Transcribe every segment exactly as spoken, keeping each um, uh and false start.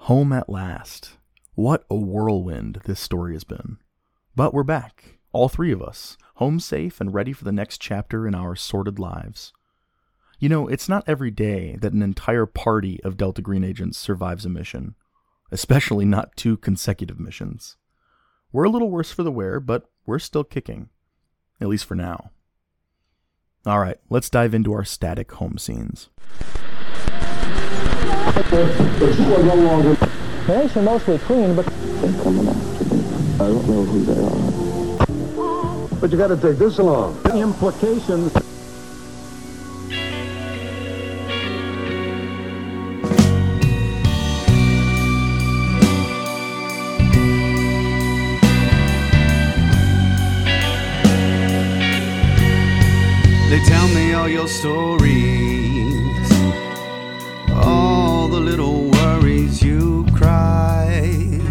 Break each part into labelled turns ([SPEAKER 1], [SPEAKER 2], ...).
[SPEAKER 1] Home at last. What a whirlwind this story has been. But we're back, all three of us, home safe and ready for the next chapter in our sordid lives. You know, it's not every day that an entire party of Delta Green agents survives a mission, especially not two consecutive missions. We're a little worse for the wear, but we're still kicking, at least for now. All right, let's dive into our static home scenes.
[SPEAKER 2] The eggs are mostly clean, but
[SPEAKER 3] they're coming after me. I don't know who they are.
[SPEAKER 4] But you got to take this along.
[SPEAKER 2] Implications.
[SPEAKER 5] They tell me all your stories, all the little worries you cry.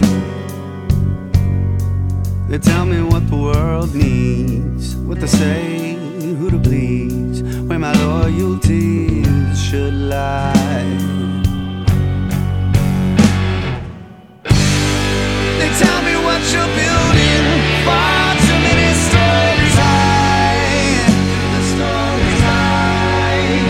[SPEAKER 5] They tell me what the world needs, what to say, who to please, where my loyalties should lie. They tell me what you're building, far too many stories high, the stories high.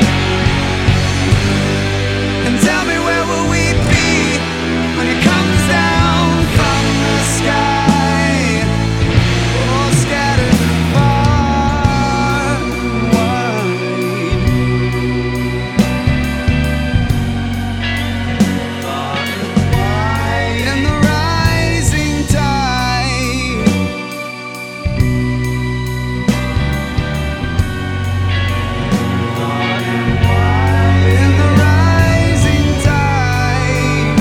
[SPEAKER 5] And tell me where will we be when it comes down from the sky, all scattered far and wide, far and wide. And the rising tide, far and wide. And the rising tide,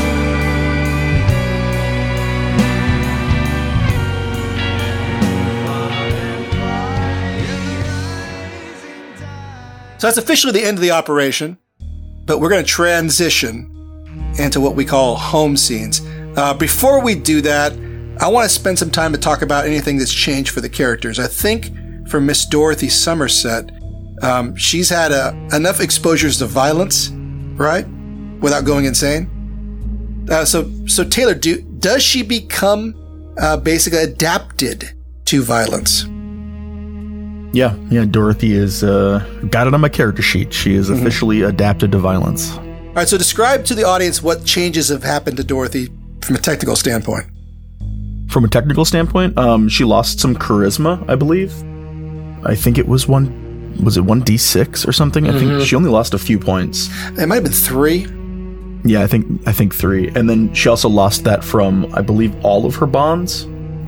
[SPEAKER 5] far and wide. And the rising tide.
[SPEAKER 6] So that's officially the end of the operation, but we're going to transition into what we call home scenes. Uh, before we do that, I want to spend some time to talk about anything that's changed for the characters. I think for Miss Dorothy Somerset, um, she's had uh, enough exposures to violence, right, without going insane. Uh, so, so Taylor, do, does she become uh, basically adapted to violence?
[SPEAKER 1] Yeah, yeah, Dorothy is, uh, got it on my character sheet. She is
[SPEAKER 6] Mm-hmm.
[SPEAKER 1] officially adapted to violence.
[SPEAKER 6] All right, so describe to the audience what changes have happened to Dorothy from a technical standpoint.
[SPEAKER 1] From a technical standpoint, um, she lost some charisma, I believe. I think it was one, was it one d six or something? I think she only lost a few points.
[SPEAKER 6] It might have been three.
[SPEAKER 1] Yeah, I think I think three. And then she also lost that from, I believe, all of her bonds.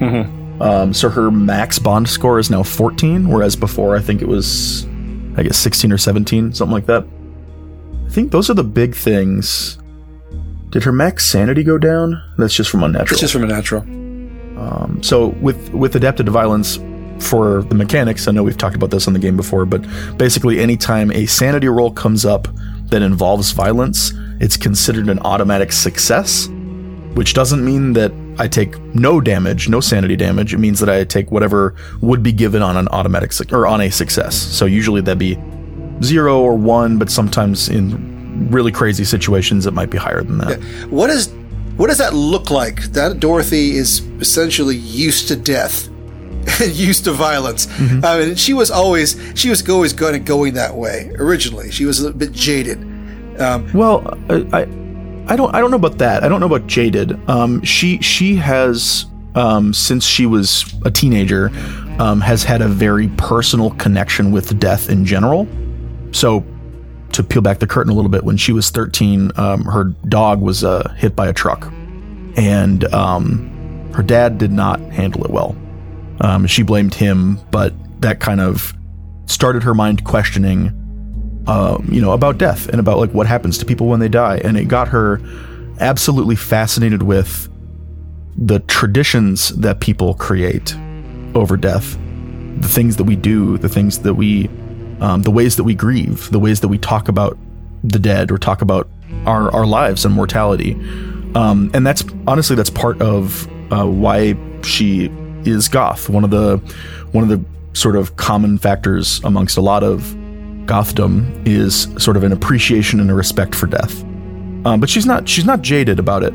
[SPEAKER 1] Um, so her max bond score is now fourteen, whereas before I think it was, I guess, sixteen or seventeen, something like that. I think those are the big things. Did her max sanity go down? That's just from unnatural.
[SPEAKER 6] It's just from a natural.
[SPEAKER 1] Um, so with with adapted to violence, for the mechanics, I know we've talked about this on the game before, but basically anytime a sanity roll comes up that involves violence, it's considered an automatic success, which doesn't mean that I take no damage, no sanity damage. It means that I take whatever would be given on an automatic su- or on a success. So usually that'd be zero or one, but sometimes in really crazy situations it might be higher than that.
[SPEAKER 6] Yeah. What is what does that look like? That Dorothy is essentially used to death, used to violence.
[SPEAKER 1] Mm-hmm.
[SPEAKER 6] I mean, she was always she was always going to going that way. Originally, she was a little bit jaded. Um,
[SPEAKER 1] Well, I, I I don't I don't know about that. I don't know about jaded. Um, she she has um, since she was a teenager um, has had a very personal connection with death in general. So to peel back the curtain a little bit, when she was thirteen, um, her dog was uh, hit by a truck, and um, her dad did not handle it well. Um, she blamed him, but that kind of started her mind questioning. Um, you know, about death and about like what happens to people when they die. And it got her absolutely fascinated with the traditions that people create over death, the things that we do, the things that we, um, the ways that we grieve, the ways that we talk about the dead or talk about our, our lives and mortality. Um, and that's honestly, that's part of uh, why she is goth. One of the, one of the sort of common factors amongst a lot of gothdom is sort of an appreciation and a respect for death. Um, but she's not she's not jaded about it.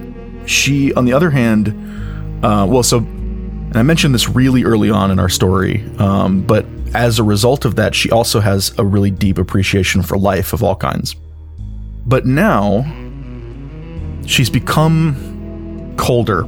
[SPEAKER 1] she, on the other hand, uh, well, so, and I mentioned this really early on in our story, um, but as a result of that, she also has a really deep appreciation for life of all kinds. But now, she's become colder.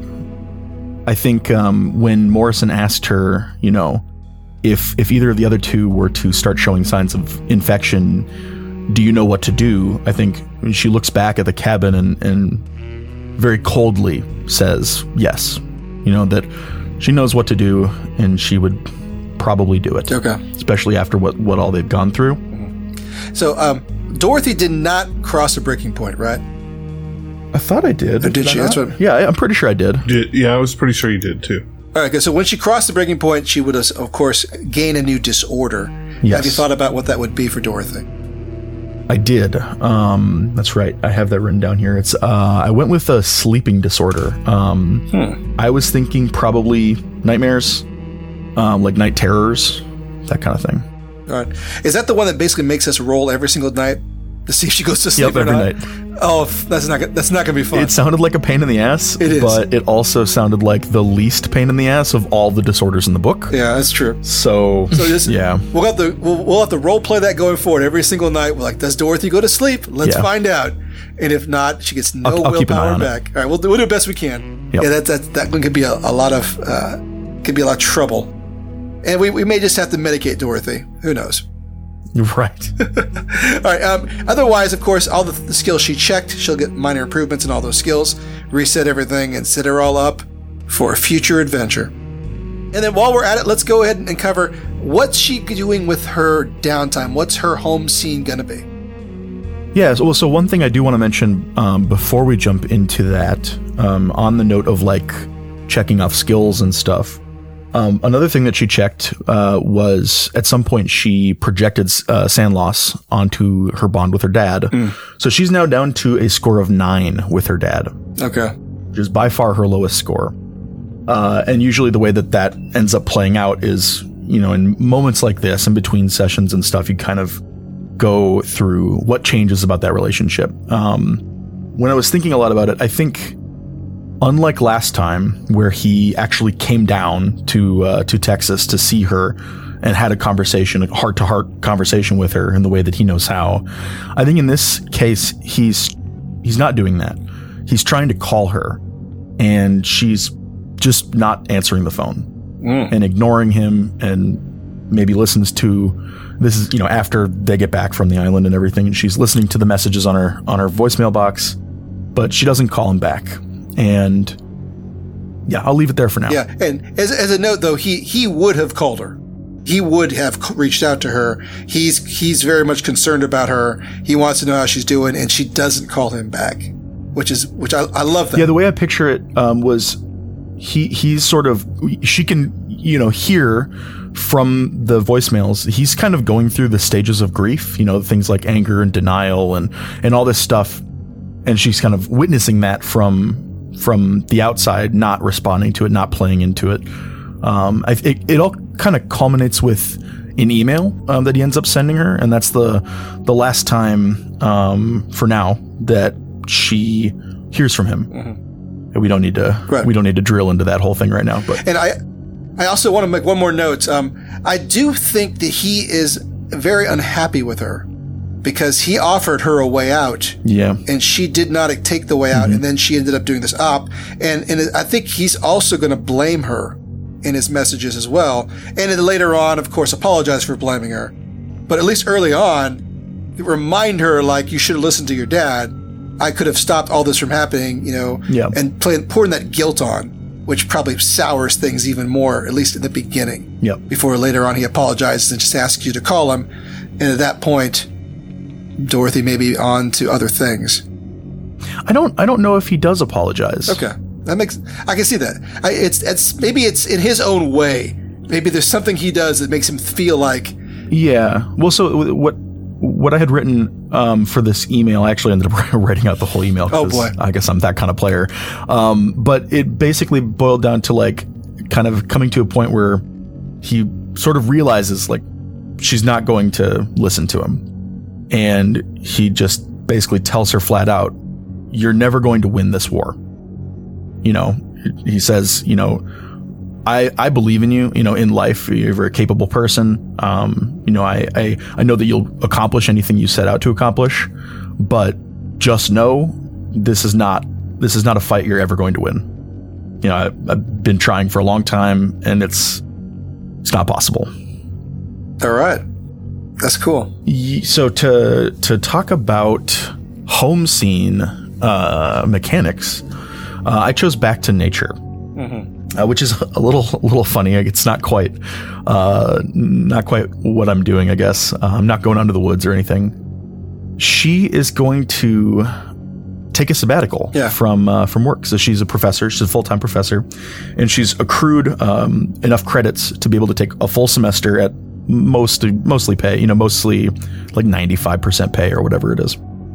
[SPEAKER 1] I think um, when Morrison asked her, you know, if if either of the other two were to start showing signs of infection, do you know what to do? I think she looks back at the cabin and, and very coldly says yes. You know, that she knows what to do and she would probably do it.
[SPEAKER 6] Okay.
[SPEAKER 1] Especially after what, what all they've gone through.
[SPEAKER 6] Mm-hmm. So, um, Dorothy did not cross a breaking point, right?
[SPEAKER 1] I thought I did.
[SPEAKER 6] Or did she? That's what...
[SPEAKER 1] Yeah, I'm pretty sure I did.
[SPEAKER 4] did. Yeah, I was pretty sure you did too.
[SPEAKER 6] All right, good. So when she crossed the breaking point, she would, of course, gain a new disorder.
[SPEAKER 1] Yes.
[SPEAKER 6] Have you thought about what that would be for Dorothy?
[SPEAKER 1] I did. Um, that's right. I have that written down here. It's uh, I went with a sleeping disorder. Um, hmm. I was thinking probably nightmares, um, like night terrors, that kind of thing.
[SPEAKER 6] All right. Is that the one that basically makes us roll every single night to see if she goes to sleep
[SPEAKER 1] yep,
[SPEAKER 6] or
[SPEAKER 1] every
[SPEAKER 6] not?
[SPEAKER 1] night.
[SPEAKER 6] Oh, that's not that's not gonna be fun.
[SPEAKER 1] It sounded like a pain in the ass.
[SPEAKER 6] It is,
[SPEAKER 1] but it also sounded like the least pain in the ass of all the disorders in the book.
[SPEAKER 6] Yeah, that's true.
[SPEAKER 1] So,
[SPEAKER 6] so just,
[SPEAKER 1] yeah,
[SPEAKER 6] we'll have to we'll, we'll have to role play that going forward every single night. We're like, does Dorothy go to sleep? Let's yeah. find out. And if not, she gets no
[SPEAKER 1] I'll, I'll
[SPEAKER 6] willpower back. It. All right, we'll do, we'll do the best we can.
[SPEAKER 1] Yep.
[SPEAKER 6] Yeah, that that that one could be a, a lot of uh, could be a lot of trouble, and we we may just have to medicate Dorothy. Who knows?
[SPEAKER 1] Right.
[SPEAKER 6] All right. Um, otherwise, of course, all the, the skills she checked, she'll get minor improvements in all those skills, reset everything, and set her all up for a future adventure. And then while we're at it, let's go ahead and cover what's she doing with her downtime. What's her home scene going to be?
[SPEAKER 1] Yeah. So, well, so one thing I do want to mention um, before we jump into that, um, on the note of like checking off skills and stuff. Um, another thing that she checked uh, was at some point she projected uh, sand loss onto her bond with her dad. Mm. So she's now down to a score of nine with her dad.
[SPEAKER 6] Okay.
[SPEAKER 1] Which is by far her lowest score. Uh, and usually the way that that ends up playing out is, you know, in moments like this, in between sessions and stuff, you kind of go through what changes about that relationship. Um, when I was thinking a lot about it, I think... unlike last time, where he actually came down to uh, to Texas to see her and had a conversation, a heart-to-heart conversation with her in the way that he knows how, I think in this case, he's he's not doing that. He's trying to call her, and she's just not answering the phone mm. and ignoring him, and maybe listens to, this is, you know, after they get back from the island and everything, and she's listening to the messages on her on her voicemail box, but she doesn't call him back. And yeah, I'll leave it there for now.
[SPEAKER 6] Yeah, and as, as a note, though, he he would have called her. He would have reached out to her. He's he's very much concerned about her. He wants to know how she's doing, and she doesn't call him back, which is which I, I love that.
[SPEAKER 1] Yeah, the way I picture it um, was he he's sort of, she can, you know, hear from the voicemails. He's kind of going through the stages of grief, you know, things like anger and denial and and all this stuff, and she's kind of witnessing that from. from the outside, not responding to it, not playing into it. Um, I, it, it all kind of culminates with an email um, that he ends up sending her, and that's the the last time, um, for now, that she hears from him. Mm-hmm. And we don't need to right. we don't need to drill into that whole thing right now. But
[SPEAKER 6] and I I also want to make one more note. Um, I do think that he is very unhappy with her, because he offered her a way out,
[SPEAKER 1] yeah,
[SPEAKER 6] and she did not take the way out, mm-hmm. and then she ended up doing this op, and and I think he's also going to blame her in his messages as well, and then later on, of course, apologize for blaming her, but at least early on, remind her, like, you should have listened to your dad. I could have stopped all this from happening, you know,
[SPEAKER 1] yeah.
[SPEAKER 6] and play, pouring that guilt on, which probably sours things even more, at least in the beginning,
[SPEAKER 1] yep.
[SPEAKER 6] before later on he apologizes and just asks you to call him, and at that point, Dorothy may be on to other things.
[SPEAKER 1] I don't. I don't know if he does apologize.
[SPEAKER 6] Okay, that makes. I can see that. I, it's. It's maybe it's in his own way. Maybe there's something he does that makes him feel like.
[SPEAKER 1] Yeah. Well, so what? What I had written um, for this email, I actually ended up writing out the whole email.
[SPEAKER 6] Oh boy!
[SPEAKER 1] I guess I'm that kind of player. Um, but it basically boiled down to like kind of coming to a point where he sort of realizes like she's not going to listen to him. And he just basically tells her flat out, you're never going to win this war. you know, he says, you know, I, I believe in you, you know, in life. You're a very capable person. Um, you know, I, I, I know that you'll accomplish anything you set out to accomplish, but just know this is not, this is not a fight you're ever going to win. You know, I, I've been trying for a long time and it's, it's not possible.
[SPEAKER 6] All right. That's cool.
[SPEAKER 1] So to, to talk about home scene, uh, mechanics, uh, I chose Back to Nature. Mm-hmm. Uh, which is a little, a little funny. It's not quite, uh, not quite what I'm doing. I guess uh, I'm not going onto the woods or anything. She is going to take a sabbatical
[SPEAKER 6] yeah.
[SPEAKER 1] from uh, from work. So she's a professor. She's a full time professor, and she's accrued um, enough credits to be able to take a full semester at mostly mostly pay. You know, mostly like ninety-five percent pay or whatever it is.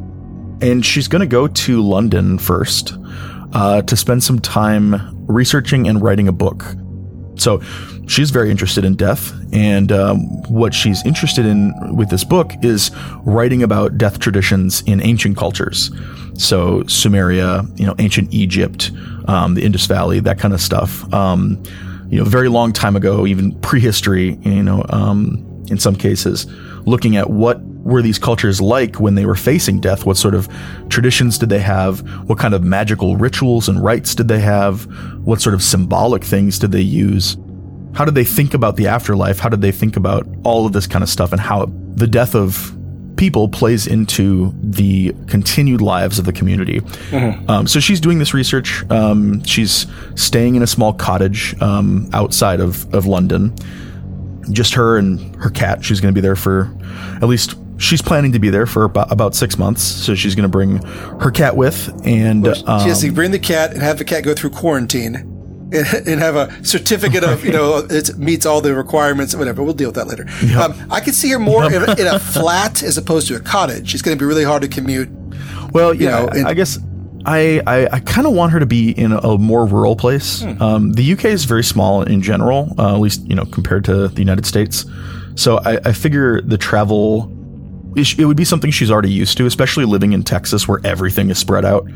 [SPEAKER 1] And she's going to go to London first uh, to spend some time researching and writing a book. So she's very interested in death, and um, what she's interested in with this book is writing about death traditions in ancient cultures. So Sumeria, you know, ancient Egypt, um, the Indus Valley, that kind of stuff. Um, you know, very long time ago, even prehistory, you know, um, in some cases, looking at what were these cultures like when they were facing death? What sort of traditions did they have? What kind of magical rituals and rites did they have? What sort of symbolic things did they use? How did they think about the afterlife? How did they think about all of this kind of stuff, and how the death of people plays into the continued lives of the community? Mm-hmm. Um, so she's doing this research. Um, she's staying in a small cottage um, outside of, of London. Just her and her cat. She's going to be there for at least... She's planning to be there for about, about six months, so she's going to bring her cat with, and
[SPEAKER 6] well, she
[SPEAKER 1] um,
[SPEAKER 6] has to bring the cat and have the cat go through quarantine, and, and have a certificate of, you know, it meets all the requirements, whatever. We'll deal with that later. Yep. Um, I could see her more yep. in, a, in a flat as opposed to a cottage. It's going to be really hard to commute.
[SPEAKER 1] Well, yeah,
[SPEAKER 6] you know, and,
[SPEAKER 1] I guess I I, I kind of want her to be in a, a more rural place. Hmm. Um, the U K is very small in general, uh, at least you know compared to the United States. So I, I figure the travel. It would be something she's already used to, especially living in Texas where everything is spread out.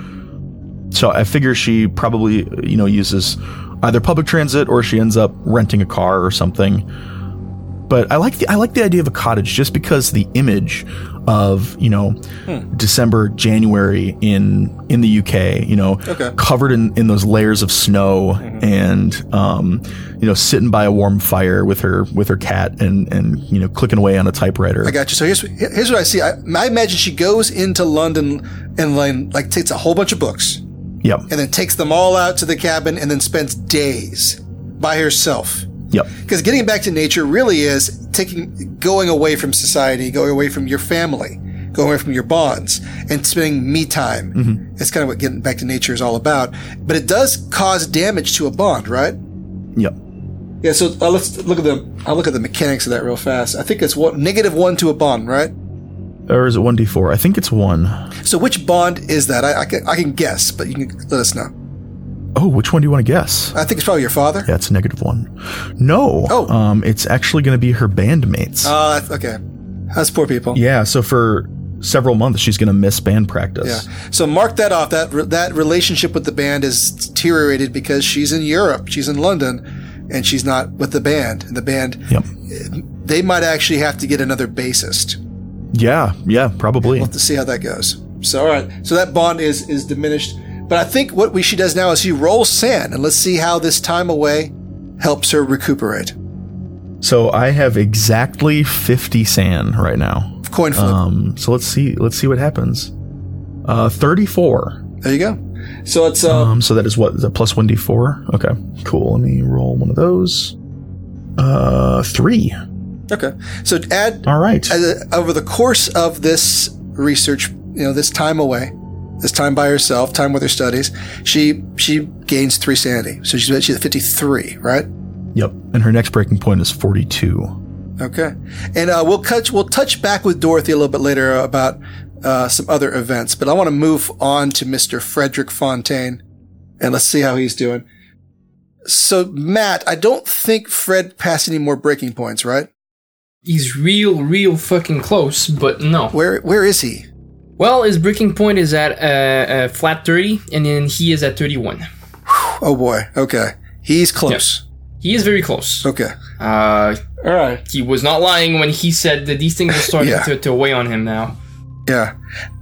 [SPEAKER 1] So I figure she probably, you know, uses either public transit or she ends up renting a car or something. But I like the I like the idea of a cottage just because the image of, you know, hmm. December, January in in the U K, you know,
[SPEAKER 6] okay.
[SPEAKER 1] covered in, in those layers of snow mm-hmm. and, um, you know, sitting by a warm fire with her with her cat and, and you know, clicking away on a typewriter.
[SPEAKER 6] I got you. So here's here's what I see. I, I imagine she goes into London and like, like takes a whole bunch of books.
[SPEAKER 1] Yep.
[SPEAKER 6] And then takes them all out to the cabin and then spends days by herself.
[SPEAKER 1] Yep.
[SPEAKER 6] Because getting back to nature really is taking, going away from society, going away from your family, going away from your bonds, and spending me time. Mm-hmm. It's kind of what getting back to nature is all about. But it does cause damage to a bond, right?
[SPEAKER 1] Yep.
[SPEAKER 6] Yeah. So uh, let's look at the. I'll look at the mechanics of that real fast. I think it's one negative one to a bond, right?
[SPEAKER 1] Or is it one d four? I think it's one.
[SPEAKER 6] So which bond is that? I, I can I can guess, but you can let us know.
[SPEAKER 1] Oh, which one do you want to guess?
[SPEAKER 6] I think it's probably your father.
[SPEAKER 1] Yeah, it's a negative one. No.
[SPEAKER 6] Oh.
[SPEAKER 1] Um, it's actually going to be her bandmates.
[SPEAKER 6] Oh, uh, okay. That's poor people.
[SPEAKER 1] Yeah, so for several months, she's going to miss band practice.
[SPEAKER 6] Yeah. So mark that off. That that relationship with the band is deteriorated because she's in Europe. She's in London, and she's not with the band. And the band,
[SPEAKER 1] yep.
[SPEAKER 6] they might actually have to get another bassist.
[SPEAKER 1] Yeah, yeah, probably.
[SPEAKER 6] We'll have to see how that goes. So, all right. So that bond is is diminished. But I think what we, she does now is she rolls sand, and let's see how this time away helps her recuperate.
[SPEAKER 1] So I have exactly fifty sand right now.
[SPEAKER 6] Coin flip.
[SPEAKER 1] Um, so let's see. Let's see what happens. Uh, thirty-four.
[SPEAKER 6] There you go. So it's uh,
[SPEAKER 1] um. So that is what is that plus one d four? Okay, cool. Let me roll one of those. Uh, three.
[SPEAKER 6] Okay. So add.
[SPEAKER 1] All right.
[SPEAKER 6] As a, over the course of this research, you know, this time away. This time by herself, time with her studies, she she gains three sanity. So she's she's at fifty-three, right?
[SPEAKER 1] Yep. And her next breaking point is forty-two.
[SPEAKER 6] Okay. And uh, we'll touch we'll touch back with Dorothy a little bit later about uh, some other events, but I want to move on to Mister Frederick Fontaine, and let's see how he's doing. So Matt, I don't think Fred passed any more breaking points, right?
[SPEAKER 7] He's real, real fucking close, but no.
[SPEAKER 6] Where where is he?
[SPEAKER 7] Well, his breaking point is at uh, uh, flat thirty, and then he is at thirty-one.
[SPEAKER 6] Oh boy. Okay. He's close.
[SPEAKER 7] He is very close.
[SPEAKER 6] Okay.
[SPEAKER 7] Uh,
[SPEAKER 6] All right.
[SPEAKER 7] he was not lying when he said that these things are starting
[SPEAKER 6] Yeah.
[SPEAKER 7] to, to weigh on him now.
[SPEAKER 6] Yeah.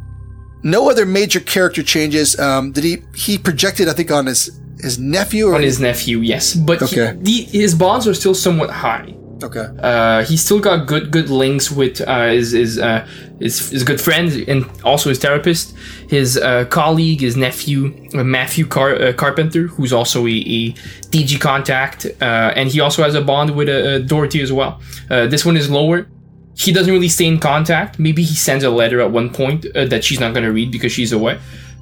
[SPEAKER 6] No other major character changes. Um, did he? He projected, I think, on his his nephew or
[SPEAKER 7] On his nephew, yes. But he-
[SPEAKER 6] Okay.
[SPEAKER 7] the, his bonds are still somewhat high.
[SPEAKER 6] Okay.
[SPEAKER 7] Uh, he's still got good good links with uh, his his, uh, his his good friend and also his therapist, his uh, colleague, his nephew uh, Matthew Car- uh, Carpenter, who's also a, a D G contact, uh, and he also has a bond with uh, uh, Dorothy as well. Uh, this one is lower. He doesn't really stay in contact. Maybe he sends a letter at one point uh, that she's not going to read because she's away.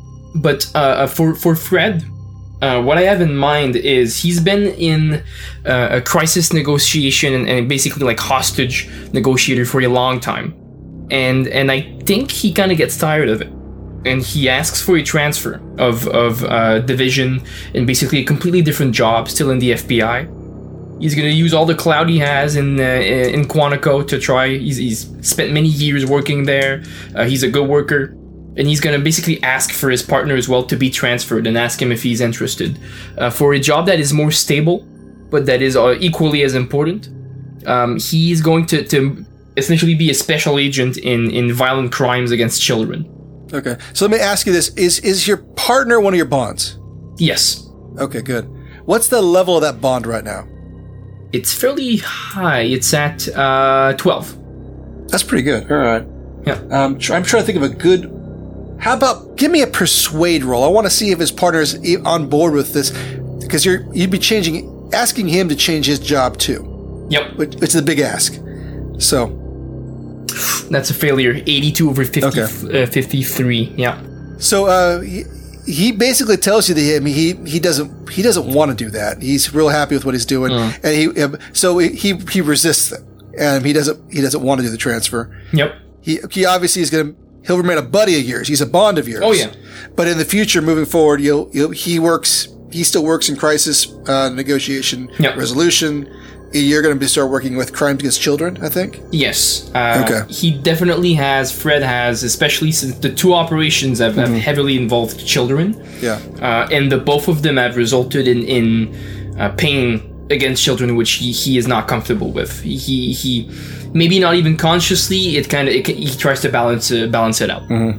[SPEAKER 7] But uh, for for Fred. Uh, what I have in mind is he's been in uh, a crisis negotiation and, and basically like hostage negotiator for a long time, and and I think he kind of gets tired of it, and he asks for a transfer of of uh, division and basically a completely different job, still in the F B I. He's gonna use all the clout he has in uh, in Quantico to try. He's, he's spent many years working there. Uh, he's a good worker. And he's going to basically ask for his partner as well to be transferred and ask him if he's interested uh, for a job that is more stable, but that is uh, equally as important. Um, he's going to, to essentially be a special agent in, in violent crimes against children.
[SPEAKER 6] Okay. So let me ask you this: Is is your partner one of your bonds?
[SPEAKER 7] Yes.
[SPEAKER 6] Okay. Good. What's the level of that bond right now?
[SPEAKER 7] It's fairly high. It's at uh, twelve.
[SPEAKER 6] That's pretty good. All right.
[SPEAKER 7] Yeah.
[SPEAKER 6] Um, try, I'm trying to think of a good. How about give me a persuade roll? I want to see if his partner is e- on board with this, because you're you'd be changing, asking him to change his job too.
[SPEAKER 7] Yep.
[SPEAKER 6] Which, which is a big ask. So
[SPEAKER 7] That's a failure. eighty-two over fifty,
[SPEAKER 6] Okay.
[SPEAKER 7] uh, fifty-three. Yeah.
[SPEAKER 6] so uh, he, he basically tells you that he, I mean, he he doesn't he doesn't want to do that. He's real happy with what he's doing,
[SPEAKER 7] Mm.
[SPEAKER 6] and he um, so he he resists it, and he doesn't he doesn't want to do the transfer.
[SPEAKER 7] Yep.
[SPEAKER 6] He he obviously is going to. He'll remain a buddy of yours. He's a bond of yours.
[SPEAKER 7] Oh, yeah.
[SPEAKER 6] But in the future, moving forward, you'll, you'll he works. He still works in crisis uh, negotiation,
[SPEAKER 7] Yep.
[SPEAKER 6] resolution. You're going to be start working with crimes against children, I think.
[SPEAKER 7] Yes. Uh,
[SPEAKER 6] Okay.
[SPEAKER 7] He definitely has, Fred has, especially since the two operations have, have heavily involved children.
[SPEAKER 6] Yeah.
[SPEAKER 7] Uh, and the both of them have resulted in, in uh, pain against children, which he, he is not comfortable with. He, he maybe not even consciously, it kind of, he tries to balance, uh, balance it out.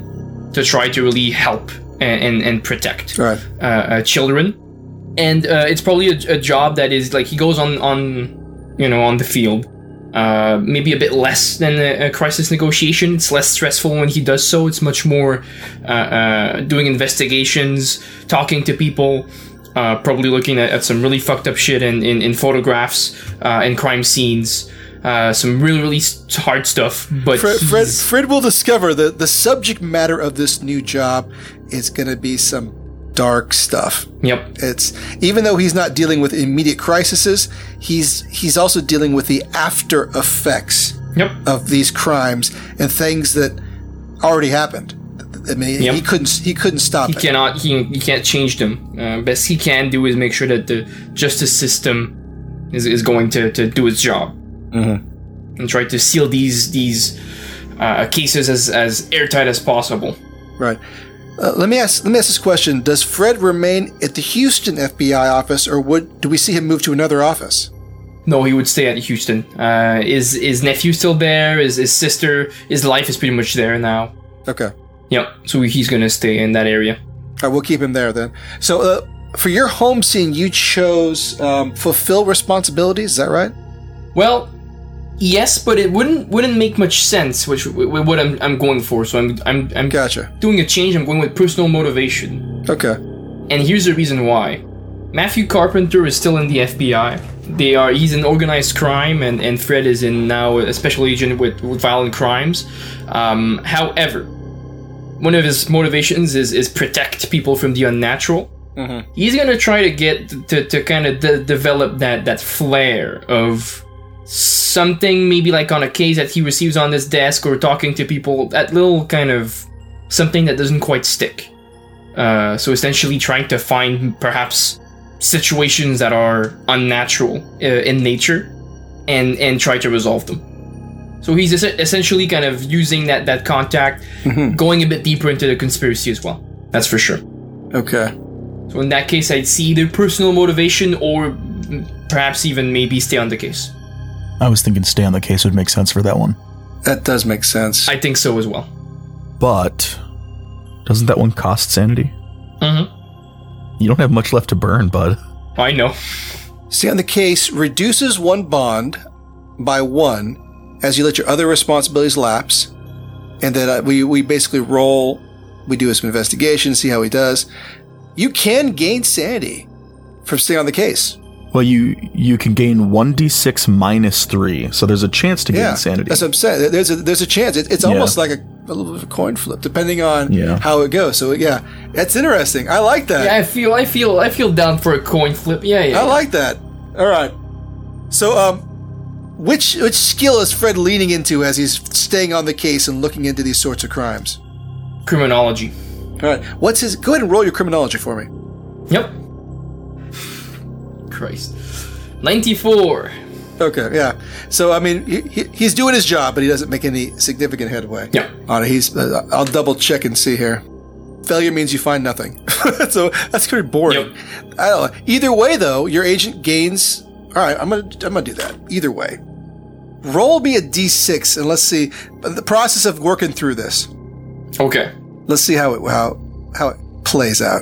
[SPEAKER 7] To try to really help and, and, and protect
[SPEAKER 6] Right.
[SPEAKER 7] uh, uh, children. And uh, it's probably a, a job that is like, he goes on, on you know, on the field. Uh, maybe a bit less than a, a crisis negotiation. It's less stressful when he does so. It's much more uh, uh, doing investigations, talking to people, uh, probably looking at, at some really fucked up shit in, in, in photographs uh, and crime scenes. Uh, some really, really hard stuff. But
[SPEAKER 6] Fred, Fred,
[SPEAKER 7] he's-
[SPEAKER 6] Fred will discover that the subject matter of this new job is going to be some dark stuff.
[SPEAKER 7] Yep.
[SPEAKER 6] It's even though he's not dealing with immediate crises, he's he's also dealing with the after effects
[SPEAKER 7] Yep.
[SPEAKER 6] of these crimes and things that already happened. I mean,
[SPEAKER 7] Yep.
[SPEAKER 6] he couldn't he couldn't stop
[SPEAKER 7] He
[SPEAKER 6] it.
[SPEAKER 7] cannot. He, he can't change them. Uh, best he can do is make sure that the justice system is, is going to, to do its job and try to seal these these uh, cases as, as airtight as possible.
[SPEAKER 6] Right. Uh, let me ask. Let me ask this question: Does Fred remain at the Houston F B I office, or would do we see him move to another office?
[SPEAKER 7] No, he would stay at Houston. Uh, is his nephew still there? Is his sister? His life is pretty much there now.
[SPEAKER 6] Okay.
[SPEAKER 7] Yep. So he's gonna stay in that area.
[SPEAKER 6] All right, we'll keep him there then. So, uh, for your home scene, you chose um, fulfill responsibilities. Is that right?
[SPEAKER 7] Well, yes, but it wouldn't wouldn't make much sense. Which with what I'm I'm going for. So I'm I'm I'm
[SPEAKER 6] Gotcha.
[SPEAKER 7] doing a change. I'm going with personal motivation.
[SPEAKER 6] Okay.
[SPEAKER 7] And here's the reason why. Matthew Carpenter is still in the F B I. They are he's in organized crime, and, and Fred is in now a special agent with, with violent crimes. Um, however, one of his motivations is is protect people from the unnatural. He's gonna try to get to, to kind of de- develop that that flair of something, maybe like on a case that he receives on his desk or talking to people. That little kind of something that doesn't quite stick. Uh, so essentially trying to find perhaps situations that are unnatural uh, in nature and and try to resolve them. So he's es- essentially kind of using that, that contact, going a bit deeper into the conspiracy as well. That's for sure.
[SPEAKER 6] Okay.
[SPEAKER 7] So in that case, I'd see either personal motivation or perhaps even maybe stay on the case.
[SPEAKER 1] I was thinking stay on the case would make sense for that one.
[SPEAKER 6] That does make sense.
[SPEAKER 7] I think so as well.
[SPEAKER 1] But doesn't that one cost sanity?
[SPEAKER 7] Mm-hmm.
[SPEAKER 1] You don't have much left to burn, bud.
[SPEAKER 7] I know.
[SPEAKER 6] Stay on the case reduces one bond by one as you let your other responsibilities lapse. And then uh, we, we basically roll, we do some investigation, see how he does. You can gain sanity from staying on the case.
[SPEAKER 1] Well, you you can gain one d six minus three, so there's a chance to
[SPEAKER 6] Yeah,
[SPEAKER 1] gain sanity.
[SPEAKER 6] that's what I'm saying. There's a, there's a chance. It, it's
[SPEAKER 1] Yeah.
[SPEAKER 6] almost like a, a little bit of a coin flip, depending on
[SPEAKER 1] Yeah.
[SPEAKER 6] how it goes. So yeah, that's interesting. I like that.
[SPEAKER 7] Yeah, I feel, I feel, I feel down for a coin flip. Yeah, yeah.
[SPEAKER 6] I
[SPEAKER 7] yeah.
[SPEAKER 6] like that. All right. So, um, which which skill is Fred leaning into as he's staying on the case and looking into these sorts of crimes?
[SPEAKER 7] Criminology.
[SPEAKER 6] All right. What's his? Go ahead and roll your criminology for me.
[SPEAKER 7] Yep. Christ. ninety-four.
[SPEAKER 6] Okay. Yeah. So I mean, he, he, he's doing his job, but he doesn't make any significant headway.
[SPEAKER 7] Yeah.
[SPEAKER 6] On it. He's. Uh, I'll double check and see here. Failure means you find nothing. So that's pretty boring.
[SPEAKER 7] Yep.
[SPEAKER 6] I don't know. Either way, though, your agent gains. All right. I'm gonna. I'm gonna do that. Either way. Roll me a d six and let's see the process of working through this.
[SPEAKER 7] Okay.
[SPEAKER 6] Let's see how it how how it plays out.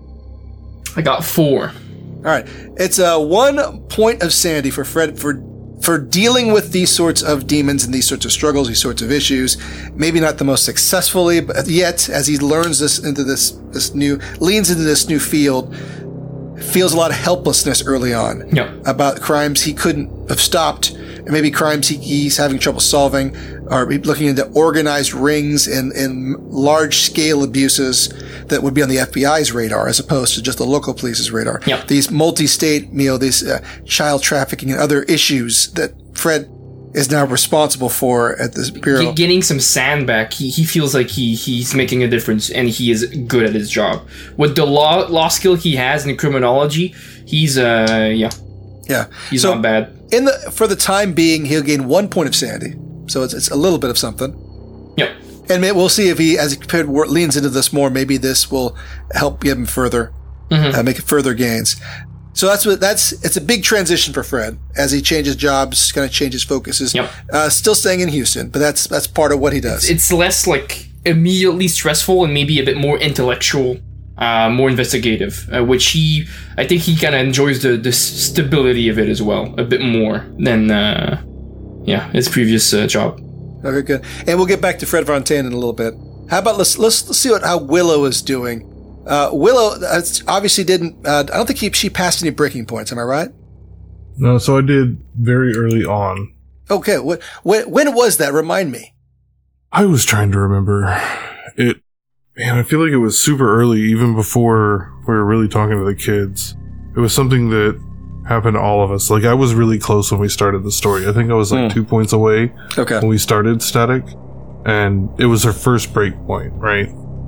[SPEAKER 7] I got four.
[SPEAKER 6] All right, it's a one point of sanity for Fred for for dealing with these sorts of demons and these sorts of struggles, these sorts of issues. Maybe not the most successfully, but yet as he learns this into this this new leans into this new field, feels a lot of helplessness early on
[SPEAKER 7] Yep.
[SPEAKER 6] about crimes he couldn't have stopped, and maybe crimes he, he's having trouble solving, or looking into organized rings and, and large-scale abuses that would be on the F B I's radar as opposed to just the local police's radar.
[SPEAKER 7] Yep.
[SPEAKER 6] These multi-state, you know, these uh, child trafficking and other issues that Fred is now responsible for at this bureau.
[SPEAKER 7] Ge- getting some sand back, he, he feels like he he's making a difference and he is good at his job. With the law law skill he has in criminology, he's uh yeah
[SPEAKER 6] Yeah.
[SPEAKER 7] he's
[SPEAKER 6] so
[SPEAKER 7] not bad.
[SPEAKER 6] in the for the time being, he'll gain one point of sanity. So it's, it's a little bit of something.
[SPEAKER 7] Yep.
[SPEAKER 6] And may- we'll see if he, as he prepared, wor- leans into this more. Maybe this will help get him further,
[SPEAKER 7] Mm-hmm.
[SPEAKER 6] uh, make further gains. So that's what that's. It's a big transition for Fred as he changes jobs, kind of changes focuses.
[SPEAKER 7] Yep.
[SPEAKER 6] Uh, still staying in Houston, but that's that's part of what he does.
[SPEAKER 7] It's less like immediately stressful and maybe a bit more intellectual, uh, more investigative, uh, which he, I think he kind of enjoys the, the stability of it as well, a bit more than, uh, yeah, his previous uh, job.
[SPEAKER 6] Okay, good. And we'll get back to Fred Fontaine in a little bit. How about let's let's, let's see what how Willow is doing. Uh, Willow uh, obviously didn't. Uh, I don't think he, she passed any breaking points. Am I right?
[SPEAKER 4] No, so I did very early on.
[SPEAKER 6] Okay. What when, when was that? Remind me.
[SPEAKER 4] I was trying to remember. It, man, I feel like it was super early, even before we were really talking to the kids. It was something that happened to all of us. Like, I was really close when we started the story. I think I was like
[SPEAKER 6] Hmm.
[SPEAKER 4] two points away
[SPEAKER 6] Okay.
[SPEAKER 4] when we started Static. And it was her first break point, right?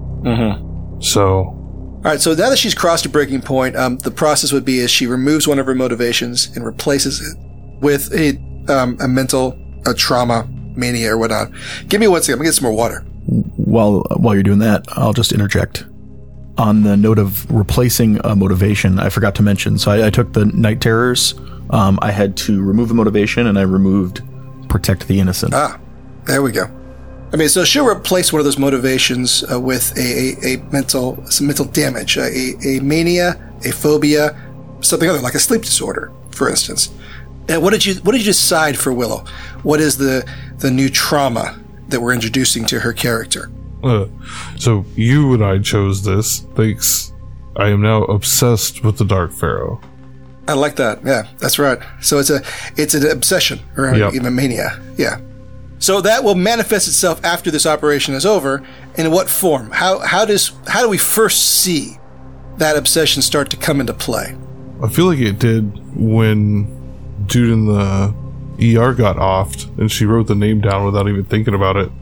[SPEAKER 6] Mm-hmm.
[SPEAKER 4] So,
[SPEAKER 6] All right, so now that she's crossed a breaking point, um, the process would be is she removes one of her motivations and replaces it with a um, a mental a trauma mania or whatnot. Give me one second. I'm gonna get some more water.
[SPEAKER 1] While while you're doing that, I'll just interject. On the note of replacing a motivation, I forgot to mention. So I, I took the Night Terrors. Um, I had to remove a motivation, and I removed Protect the Innocent.
[SPEAKER 6] Ah, there we go. I mean, so she'll replace one of those motivations uh, with a, a, a mental some mental damage, a, a mania, a phobia, something other like a sleep disorder, for instance. And what did you what did you decide for Willow? What is the the new trauma that we're introducing to her character?
[SPEAKER 4] uh, so you and I chose this. Thanks. I am now obsessed with the Dark Pharaoh.
[SPEAKER 6] I like that. Yeah, that's right. So it's a it's an obsession or
[SPEAKER 4] Yep.
[SPEAKER 6] even a mania. Yeah. So that will manifest itself after this operation is over. In what form? How how does how do we first see that obsession start to come into play?
[SPEAKER 4] I feel like it did when dude in the E R got offed and she wrote the name down without even thinking about it.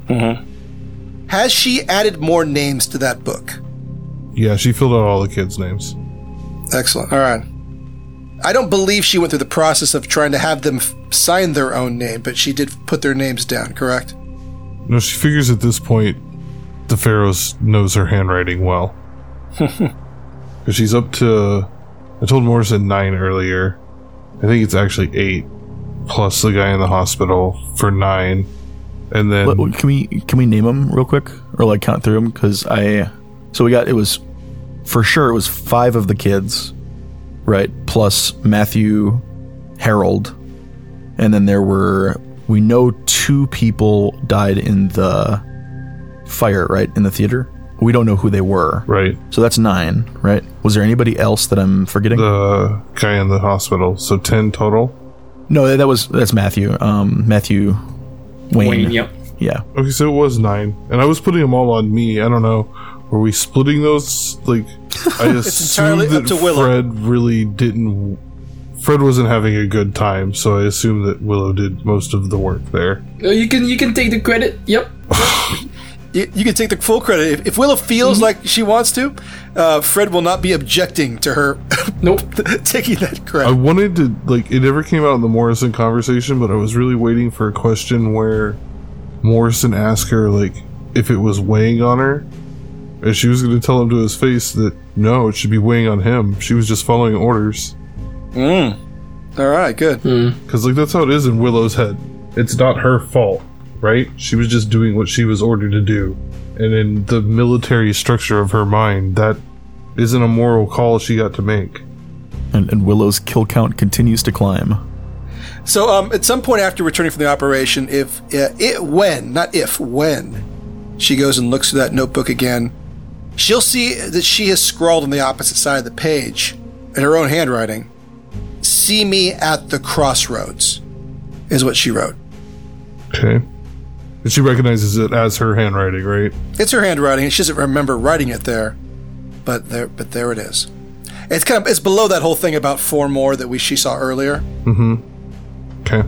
[SPEAKER 6] Has she added more names to that book?
[SPEAKER 4] Yeah, she filled out all the kids' names.
[SPEAKER 6] Excellent. All right. I don't believe she went through the process of trying to have them f- sign their own name, but she did put their names down, correct?
[SPEAKER 4] No, she figures at this point the Pharaohs knows her handwriting well. Because she's up to, I told Morrison nine earlier. I think it's actually eight, plus the guy in the hospital for nine. And then...
[SPEAKER 1] What- Can we can we name them real quick? Or like count through them? Because I... So we got, it was, for sure it was five of the kids, right? Plus Matthew, Harold. And then there were, we know two people died in the fire, right? In the theater. We don't know who they were.
[SPEAKER 4] Right.
[SPEAKER 1] So that's nine, right? Was there anybody else that I'm forgetting?
[SPEAKER 4] The guy in the hospital. So ten total?
[SPEAKER 1] No, that was, that's Matthew. Um, Matthew Wayne.
[SPEAKER 7] Wayne, yep.
[SPEAKER 1] Yeah.
[SPEAKER 4] Okay, so it was nine. And I was putting them all on me. I don't know. Were we splitting those? Like, I assumed
[SPEAKER 6] entirely
[SPEAKER 4] that
[SPEAKER 6] up to Willow.
[SPEAKER 4] Fred really didn't... Fred wasn't having a good time, so I assume that Willow did most of the work there.
[SPEAKER 7] Uh, You can you can take the credit. Yep.
[SPEAKER 6] You, you can take the full credit. If, if Willow feels
[SPEAKER 7] Mm-hmm.
[SPEAKER 6] like she wants to, uh, Fred will not be objecting to her
[SPEAKER 7] Nope.
[SPEAKER 6] taking that
[SPEAKER 4] I
[SPEAKER 6] credit.
[SPEAKER 4] wanted to, like, it never came out in the Morrison conversation, but I was really waiting for a question where Morrison asked her, like, if it was weighing on her, and she was going to tell him to his face that, no, it should be weighing on him. She was just following orders.
[SPEAKER 6] Mm. All right, good.
[SPEAKER 4] Because, like, that's how it is in Willow's head. It's not her fault, right? She was just doing what she was ordered to do. And in the military structure of her mind, that isn't a moral call she got to make.
[SPEAKER 1] And, and Willow's kill count continues to climb.
[SPEAKER 6] So, um, at some point after returning from the operation, if uh, it when not if when she goes and looks through that notebook again, she'll see that she has scrawled on the opposite side of the page in her own handwriting. "See me at the crossroads," is what she wrote.
[SPEAKER 4] Okay. And she recognizes it as her handwriting, right?
[SPEAKER 6] It's her handwriting. She doesn't remember writing it there, but there, but there it is. It's kind of it's below that whole thing about four more that we she saw earlier.
[SPEAKER 4] Okay.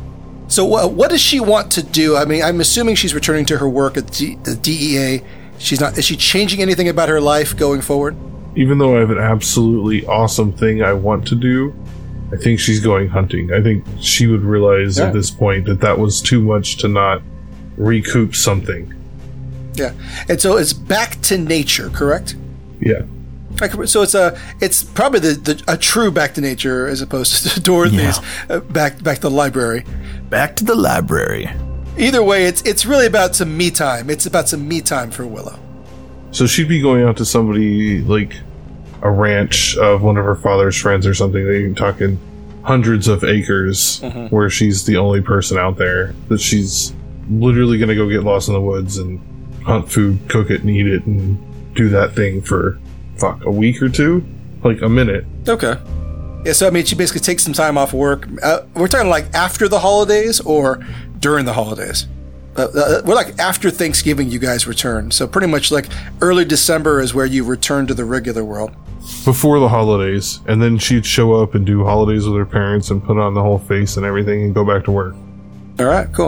[SPEAKER 6] So what what does she want to do? I mean, I'm assuming she's returning to her work at D- the D E A. She's not. Is she changing anything about her life going forward?
[SPEAKER 4] Even though I have an absolutely awesome thing I want to do, I think she's going hunting. I think she would realize
[SPEAKER 6] Yeah.
[SPEAKER 4] at this point that that was too much to not recoup something.
[SPEAKER 6] Yeah. And so it's back to nature, correct?
[SPEAKER 4] Yeah.
[SPEAKER 6] Like, so it's a it's probably the, the a true back to nature as opposed to Dorothy's uh, back back to the library.
[SPEAKER 1] Back to the library.
[SPEAKER 6] Either way, it's it's really about some me time. It's about some me time for Willow.
[SPEAKER 4] So she'd be going out to somebody like a ranch of one of her father's friends or something. They're talking hundreds of acres where she's the only person out there. That she's literally going to go get lost in the woods and hunt food, cook it, and eat it, and do that thing for, fuck, a week or two? Like a minute.
[SPEAKER 6] Okay. Yeah, so I mean, she basically takes some time off work. Uh, we're talking like after the holidays or during the holidays. Uh, uh, we're like after Thanksgiving, you guys return. So pretty much like early December is where you return to the regular world.
[SPEAKER 4] Before the holidays. And then she'd show up and do holidays with her parents and put on the whole face and everything and go back to work.
[SPEAKER 6] All right, cool.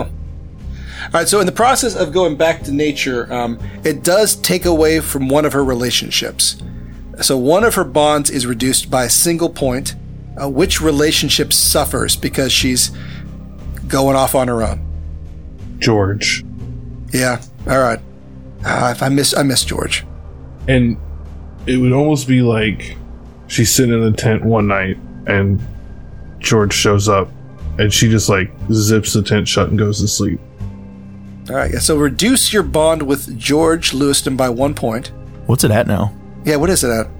[SPEAKER 6] All right, so in the process of going back to nature, um, it does take away from one of her relationships. So one of her bonds is reduced by a single point. Uh, which relationship suffers because she's going off on her own?
[SPEAKER 4] George.
[SPEAKER 6] Yeah. All right. Uh, if I miss, I miss George.
[SPEAKER 4] And it would almost be like she's sitting in the tent one night and George shows up and she just like zips the tent shut and goes to sleep.
[SPEAKER 6] All right. Yeah, so reduce your bond with George Lewiston by one point.
[SPEAKER 1] What's it at now?
[SPEAKER 6] Yeah. What is it at?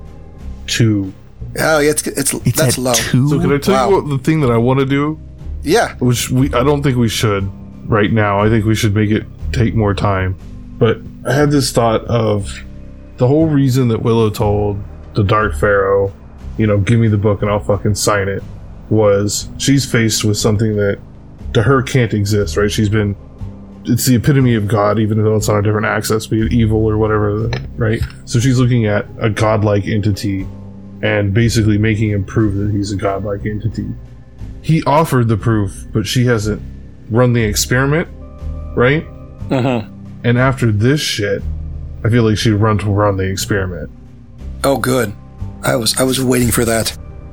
[SPEAKER 4] Two.
[SPEAKER 6] Oh, yeah. It's it's,
[SPEAKER 1] It's
[SPEAKER 6] that's
[SPEAKER 1] at
[SPEAKER 6] low.
[SPEAKER 1] two.
[SPEAKER 4] So can I tell
[SPEAKER 6] Wow.
[SPEAKER 4] you what the thing that I want to do?
[SPEAKER 6] Yeah.
[SPEAKER 4] Which we I don't think we should right now. I think we should make it take more time. But I had this thought of the whole reason that Willow told the Dark Pharaoh, you know, give me the book and I'll fucking sign it, was she's faced with something that to her can't exist, right? She's been, it's the epitome of God, even though it's on a different axis, be it evil or whatever, right? So she's looking at a godlike entity and basically making him prove that he's a godlike entity. He offered the proof, but she hasn't run the experiment, right?
[SPEAKER 6] Uh-huh.
[SPEAKER 4] And after this shit, I feel like she'd run to run the experiment.
[SPEAKER 6] Oh, good. I was I was waiting for that.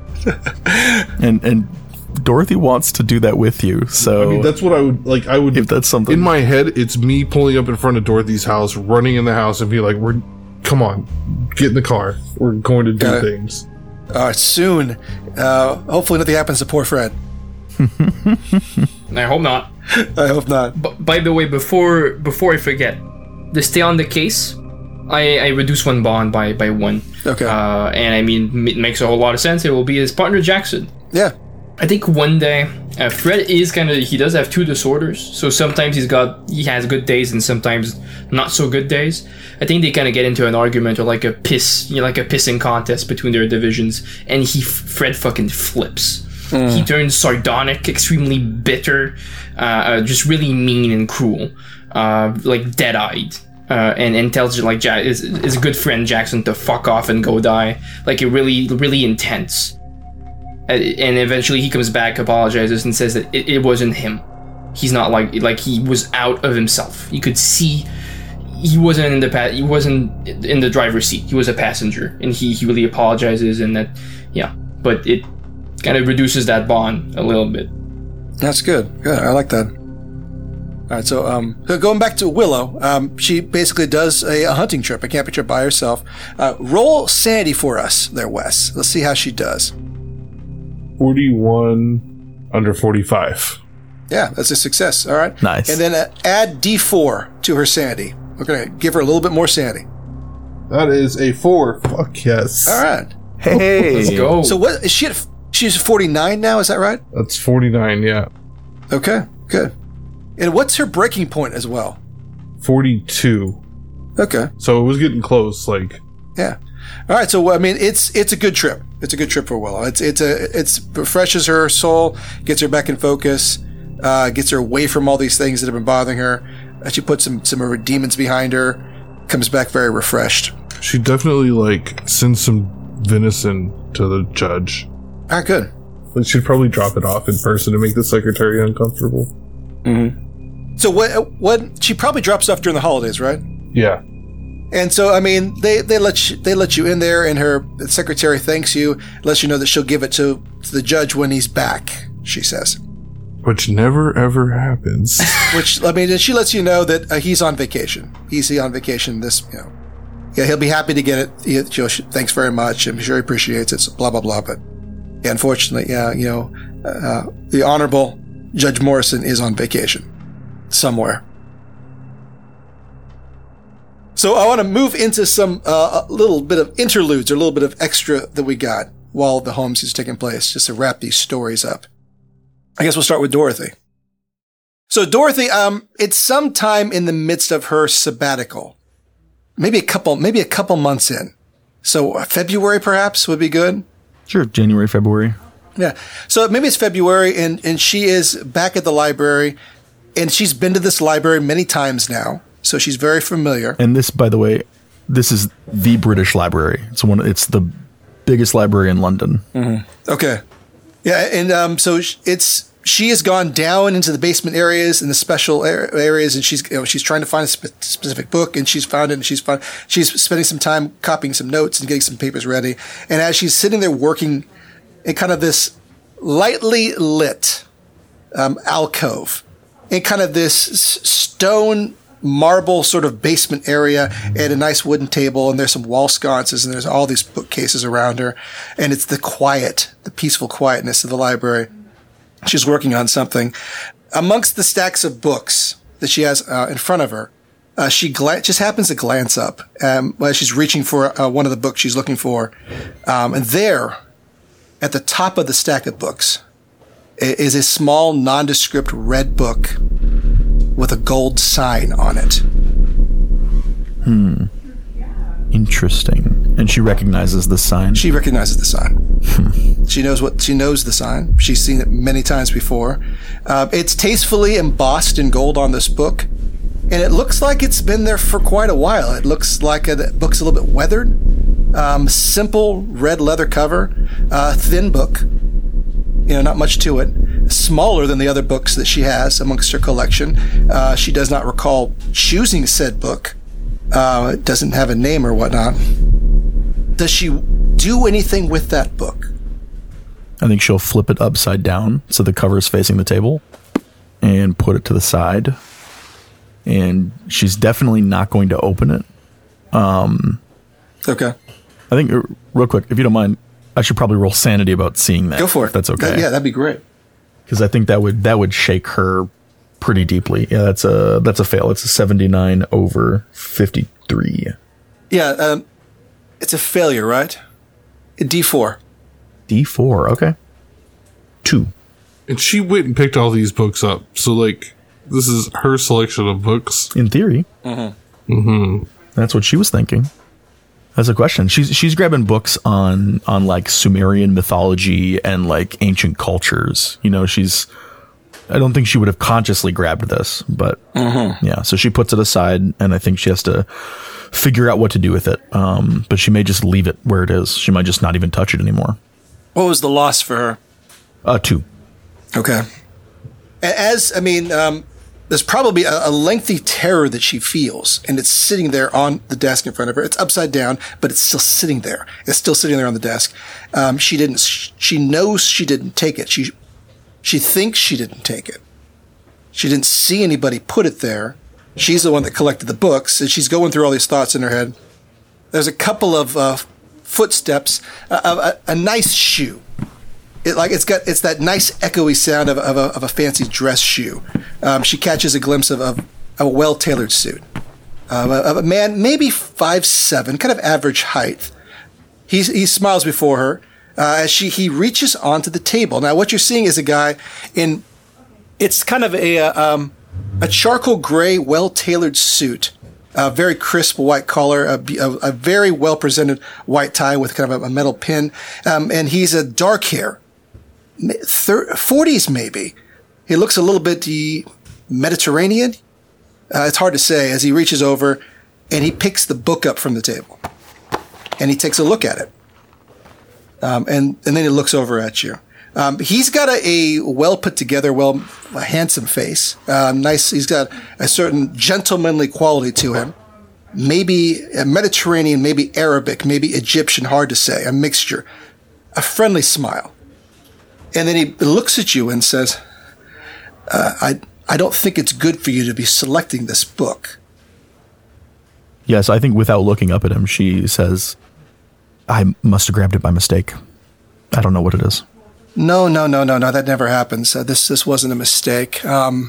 [SPEAKER 1] And and Dorothy wants to do that with you. So
[SPEAKER 4] I mean, that's what I would like. I would,
[SPEAKER 1] if that's something
[SPEAKER 4] in my head, it's me pulling up in front of Dorothy's house, running in the house, and be like, "We're, come on, get in the car. We're going to do
[SPEAKER 6] Okay.
[SPEAKER 4] things.
[SPEAKER 6] Uh, soon. Uh, hopefully nothing happens to poor Fred.
[SPEAKER 7] I hope not.
[SPEAKER 6] I hope not.
[SPEAKER 7] B- by the way, before before I forget, to stay on the case, I, I reduce one bond by by one.
[SPEAKER 6] Okay.
[SPEAKER 7] Uh, and I mean, it makes a whole lot of sense. It will be his partner Jackson.
[SPEAKER 6] Yeah.
[SPEAKER 7] I think one day, uh, Fred is kind of, he does have two disorders. So sometimes he's got, he has good days and sometimes not so good days. I think they kind of get into an argument or like a piss, you know, like a pissing contest between their divisions. And he, Fred fucking flips. He turns sardonic, extremely bitter, uh, uh, just really mean and cruel, uh, like dead-eyed. Uh, and, and tells like ja- his, his good friend Jackson to fuck off and go die. Like it really, really intense. And eventually he comes back, apologizes, and says that it, it wasn't him. He's not like like he was out of himself. You could see he wasn't in the pa- he wasn't in the driver's seat. He was a passenger, and he, he really apologizes, and that yeah. But it kind of reduces that bond a little bit.
[SPEAKER 6] That's good. Good. I like that. All right. So, um, so going back to Willow, um, she basically does a, a hunting trip, a camping trip by herself. Uh, roll Sandy for us there, Wes. Let's see how she does.
[SPEAKER 4] forty-one under forty-five.
[SPEAKER 6] Yeah, that's a success. All right.
[SPEAKER 1] Nice.
[SPEAKER 6] And then uh, add D four to her sanity. We're going to give her a little bit more sanity.
[SPEAKER 4] That is a four. Fuck yes.
[SPEAKER 6] All right.
[SPEAKER 1] Hey,
[SPEAKER 7] Let's go.
[SPEAKER 6] So what is she at? She's forty-nine now, is that right?
[SPEAKER 4] That's forty-nine, yeah.
[SPEAKER 6] Okay, good. And what's her breaking point as well?
[SPEAKER 4] forty-two.
[SPEAKER 6] Okay.
[SPEAKER 4] So it was getting close, like...
[SPEAKER 6] Yeah. All right. So I mean, it's it's a good trip. It's a good trip for Willow. It's it's a it's refreshes her soul, gets her back in focus, uh, gets her away from all these things that have been bothering her. Uh, she puts some some of her demons behind her, comes back very refreshed.
[SPEAKER 4] She definitely, like, sends some venison to the judge.
[SPEAKER 6] All right. Good.
[SPEAKER 4] Like, she'd probably drop it off in person to make the secretary uncomfortable.
[SPEAKER 6] So what what she probably drops off during the holidays, right?
[SPEAKER 4] Yeah.
[SPEAKER 6] And so, I mean, they, they let you, they let you in there, and her secretary thanks you, lets you know that she'll give it to, to the judge when he's back, she says.
[SPEAKER 4] Which never, ever happens.
[SPEAKER 6] Which, I mean, and she lets you know that uh, he's on vacation. He's on vacation this, you know. Yeah, he'll be happy to get it. He, you know, she, thanks very much. I'm sure he appreciates it, so blah, blah, blah. But yeah, unfortunately, yeah, you know, uh, the Honorable Judge Morrison is on vacation somewhere. So I want to move into some uh, a little bit of interludes or a little bit of extra that we got while the home scenes are taking place, just to wrap these stories up. I guess we'll start with Dorothy. So Dorothy, um, it's sometime in the midst of her sabbatical, maybe a couple, maybe a couple months in. So uh, February perhaps would be good.
[SPEAKER 1] sure, January, February.
[SPEAKER 6] Yeah. So maybe it's February, and and she is back at the library, and she's been to this library many times now. So she's very familiar.
[SPEAKER 1] And this, by the way, this is the British Library. It's one. It's the biggest library in London.
[SPEAKER 6] Okay. Yeah, and um, so sh- it's she has gone down into the basement areas and the special ar- areas, and she's you know, she's trying to find a spe- specific book, and she's found it. And she's found she's spending some time copying some notes and getting some papers ready. And as she's sitting there working in kind of this lightly lit um, alcove, in kind of this s- stone marble sort of basement area, and a nice wooden table, and there's some wall sconces, and there's all these bookcases around her, and it's the quiet, the peaceful quietness of the library. She's working on something. Amongst the stacks of books that she has uh, in front of her, uh, she gla- just happens to glance up um, while she's reaching for uh, one of the books she's looking for, um, and there, at the top of the stack of books, is a small, nondescript red book with a gold sign on it.
[SPEAKER 1] Hmm. Interesting. And she recognizes the sign.
[SPEAKER 6] She recognizes the sign. She knows what she knows the sign. She's seen it many times before. Uh, it's tastefully embossed in gold on this book, and it looks like it's been there for quite a while. It looks like a, the book's a little bit weathered. Um, simple red leather cover, uh, thin book. You know, not much to it. Smaller than the other books that she has amongst her collection. Uh, she does not recall choosing said book. Uh, it doesn't have a name or whatnot. Does she do anything with that book?
[SPEAKER 1] I think she'll flip it upside down so the cover is facing the table and put it to the side. And she's definitely not going to open it. Um,
[SPEAKER 6] Okay.
[SPEAKER 1] I think, uh, real quick, if you don't mind, I should probably roll sanity about seeing that.
[SPEAKER 6] Go for it.
[SPEAKER 1] If that's okay.
[SPEAKER 6] That- yeah, that'd be great.
[SPEAKER 1] Because I think that would that would shake her pretty deeply. Yeah, that's a that's a fail. It's a seventy-nine over fifty-three.
[SPEAKER 6] Yeah, um, it's a failure, right? A D four.
[SPEAKER 1] D four. Okay. Two.
[SPEAKER 4] And she went and picked all these books up. So, like, this is her selection of books.
[SPEAKER 1] In theory.
[SPEAKER 6] Mm-hmm.
[SPEAKER 4] Mm-hmm.
[SPEAKER 1] That's what she was thinking. That's a question. She's she's grabbing books on on like Sumerian mythology and like ancient cultures. You know, she's. I don't think she would have consciously grabbed this, but
[SPEAKER 6] Mm-hmm.
[SPEAKER 1] yeah. So she puts it aside, and I think she has to figure out what to do with it. Um, but she may just leave it where it is. She might just not even touch it anymore.
[SPEAKER 6] What was the loss for her?
[SPEAKER 1] Uh, two.
[SPEAKER 6] Okay. A- As, I mean, um, there's probably a, a lengthy terror that she feels, and it's sitting there on the desk in front of her. It's upside down, but it's still sitting there. It's still sitting there on the desk. Um, she didn't, she knows she didn't take it. She, she thinks she didn't take it. She didn't see anybody put it there. She's the one that collected the books, and she's going through all these thoughts in her head. There's a couple of uh, footsteps, uh, a, a nice shoe. It, like it's got it's that nice echoey sound of, of, a, of a fancy dress shoe. Um, she catches a glimpse of, of, of a well-tailored suit um, of a man, maybe five seven, kind of average height. He he smiles before her uh, as she he reaches onto the table. Now, what you're seeing is a guy in it's kind of a uh, um, a charcoal gray, well-tailored suit. A very crisp white collar, a, a, a very well-presented white tie with kind of a, a metal pin, um, and he's a dark hair, forties maybe. He looks a little bit uh, Mediterranean. Uh, it's hard to say as he reaches over and he picks the book up from the table, and he takes a look at it, um, and and then he looks over at you. Um, he's got a, a well put together, well, a handsome face. Um, nice. He's got a certain gentlemanly quality to him. Maybe a Mediterranean, maybe Arabic, maybe Egyptian. Hard to say. A mixture. A friendly smile. And then he looks at you and says, uh, "I I don't think it's good for you to be selecting this book."
[SPEAKER 1] Yes, I think without looking up at him, she says, "I must have grabbed it by mistake. I don't know what it is."
[SPEAKER 6] No, no, no, no, no. That never happens. Uh, this this wasn't a mistake. Um,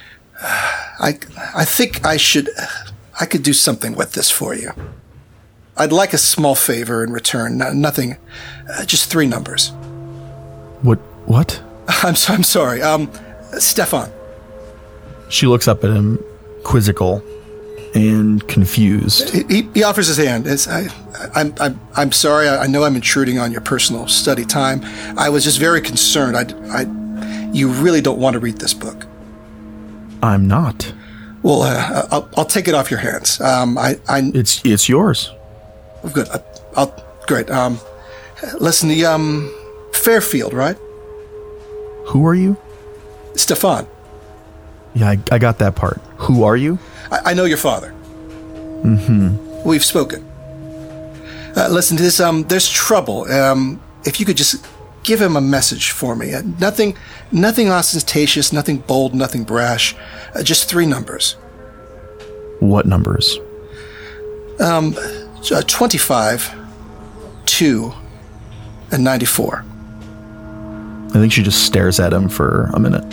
[SPEAKER 6] I I think I should I could do something with this for you. I'd like a small favor in return. No, nothing, uh, just three numbers.
[SPEAKER 1] What? What?
[SPEAKER 6] I'm so, I'm sorry. Um, Stefan.
[SPEAKER 1] She looks up at him, quizzical and confused.
[SPEAKER 6] He, he, he offers his hand. It's, I, I'm, I'm, I'm sorry. I, I know I'm intruding on your personal study time. I was just very concerned. I, I, you really don't want to read this book.
[SPEAKER 1] I'm not.
[SPEAKER 6] Well, uh, I'll, I'll take it off your hands. Um, I, I,
[SPEAKER 1] It's it's yours.
[SPEAKER 6] good. I, I'll, great. Um, listen, the um, Fairfield, right?
[SPEAKER 1] Who are you?
[SPEAKER 6] Stefan.
[SPEAKER 1] Yeah, I, I got that part. Who are you?
[SPEAKER 6] I, I know your father.
[SPEAKER 1] Mm-hmm.
[SPEAKER 6] We've spoken. Uh, listen to this. Um, there's trouble. Um, if you could just give him a message for me. Uh, nothing, nothing ostentatious, nothing bold, nothing brash. Uh, just three numbers.
[SPEAKER 1] What numbers?
[SPEAKER 6] Um, uh, twenty-five, two, and ninety-four.
[SPEAKER 1] I think she just stares at him for a minute.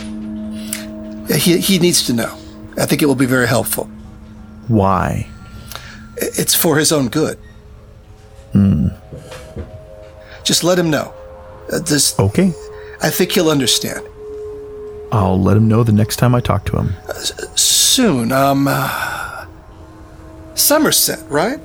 [SPEAKER 6] He he needs to know. I think it will be very helpful.
[SPEAKER 1] Why?
[SPEAKER 6] It's for his own good.
[SPEAKER 1] Hmm.
[SPEAKER 6] Just let him know. Uh, this,
[SPEAKER 1] Okay.
[SPEAKER 6] I think he'll understand.
[SPEAKER 1] I'll let him know the next time I talk to him.
[SPEAKER 6] Uh, soon. Um, uh, Somerset, right?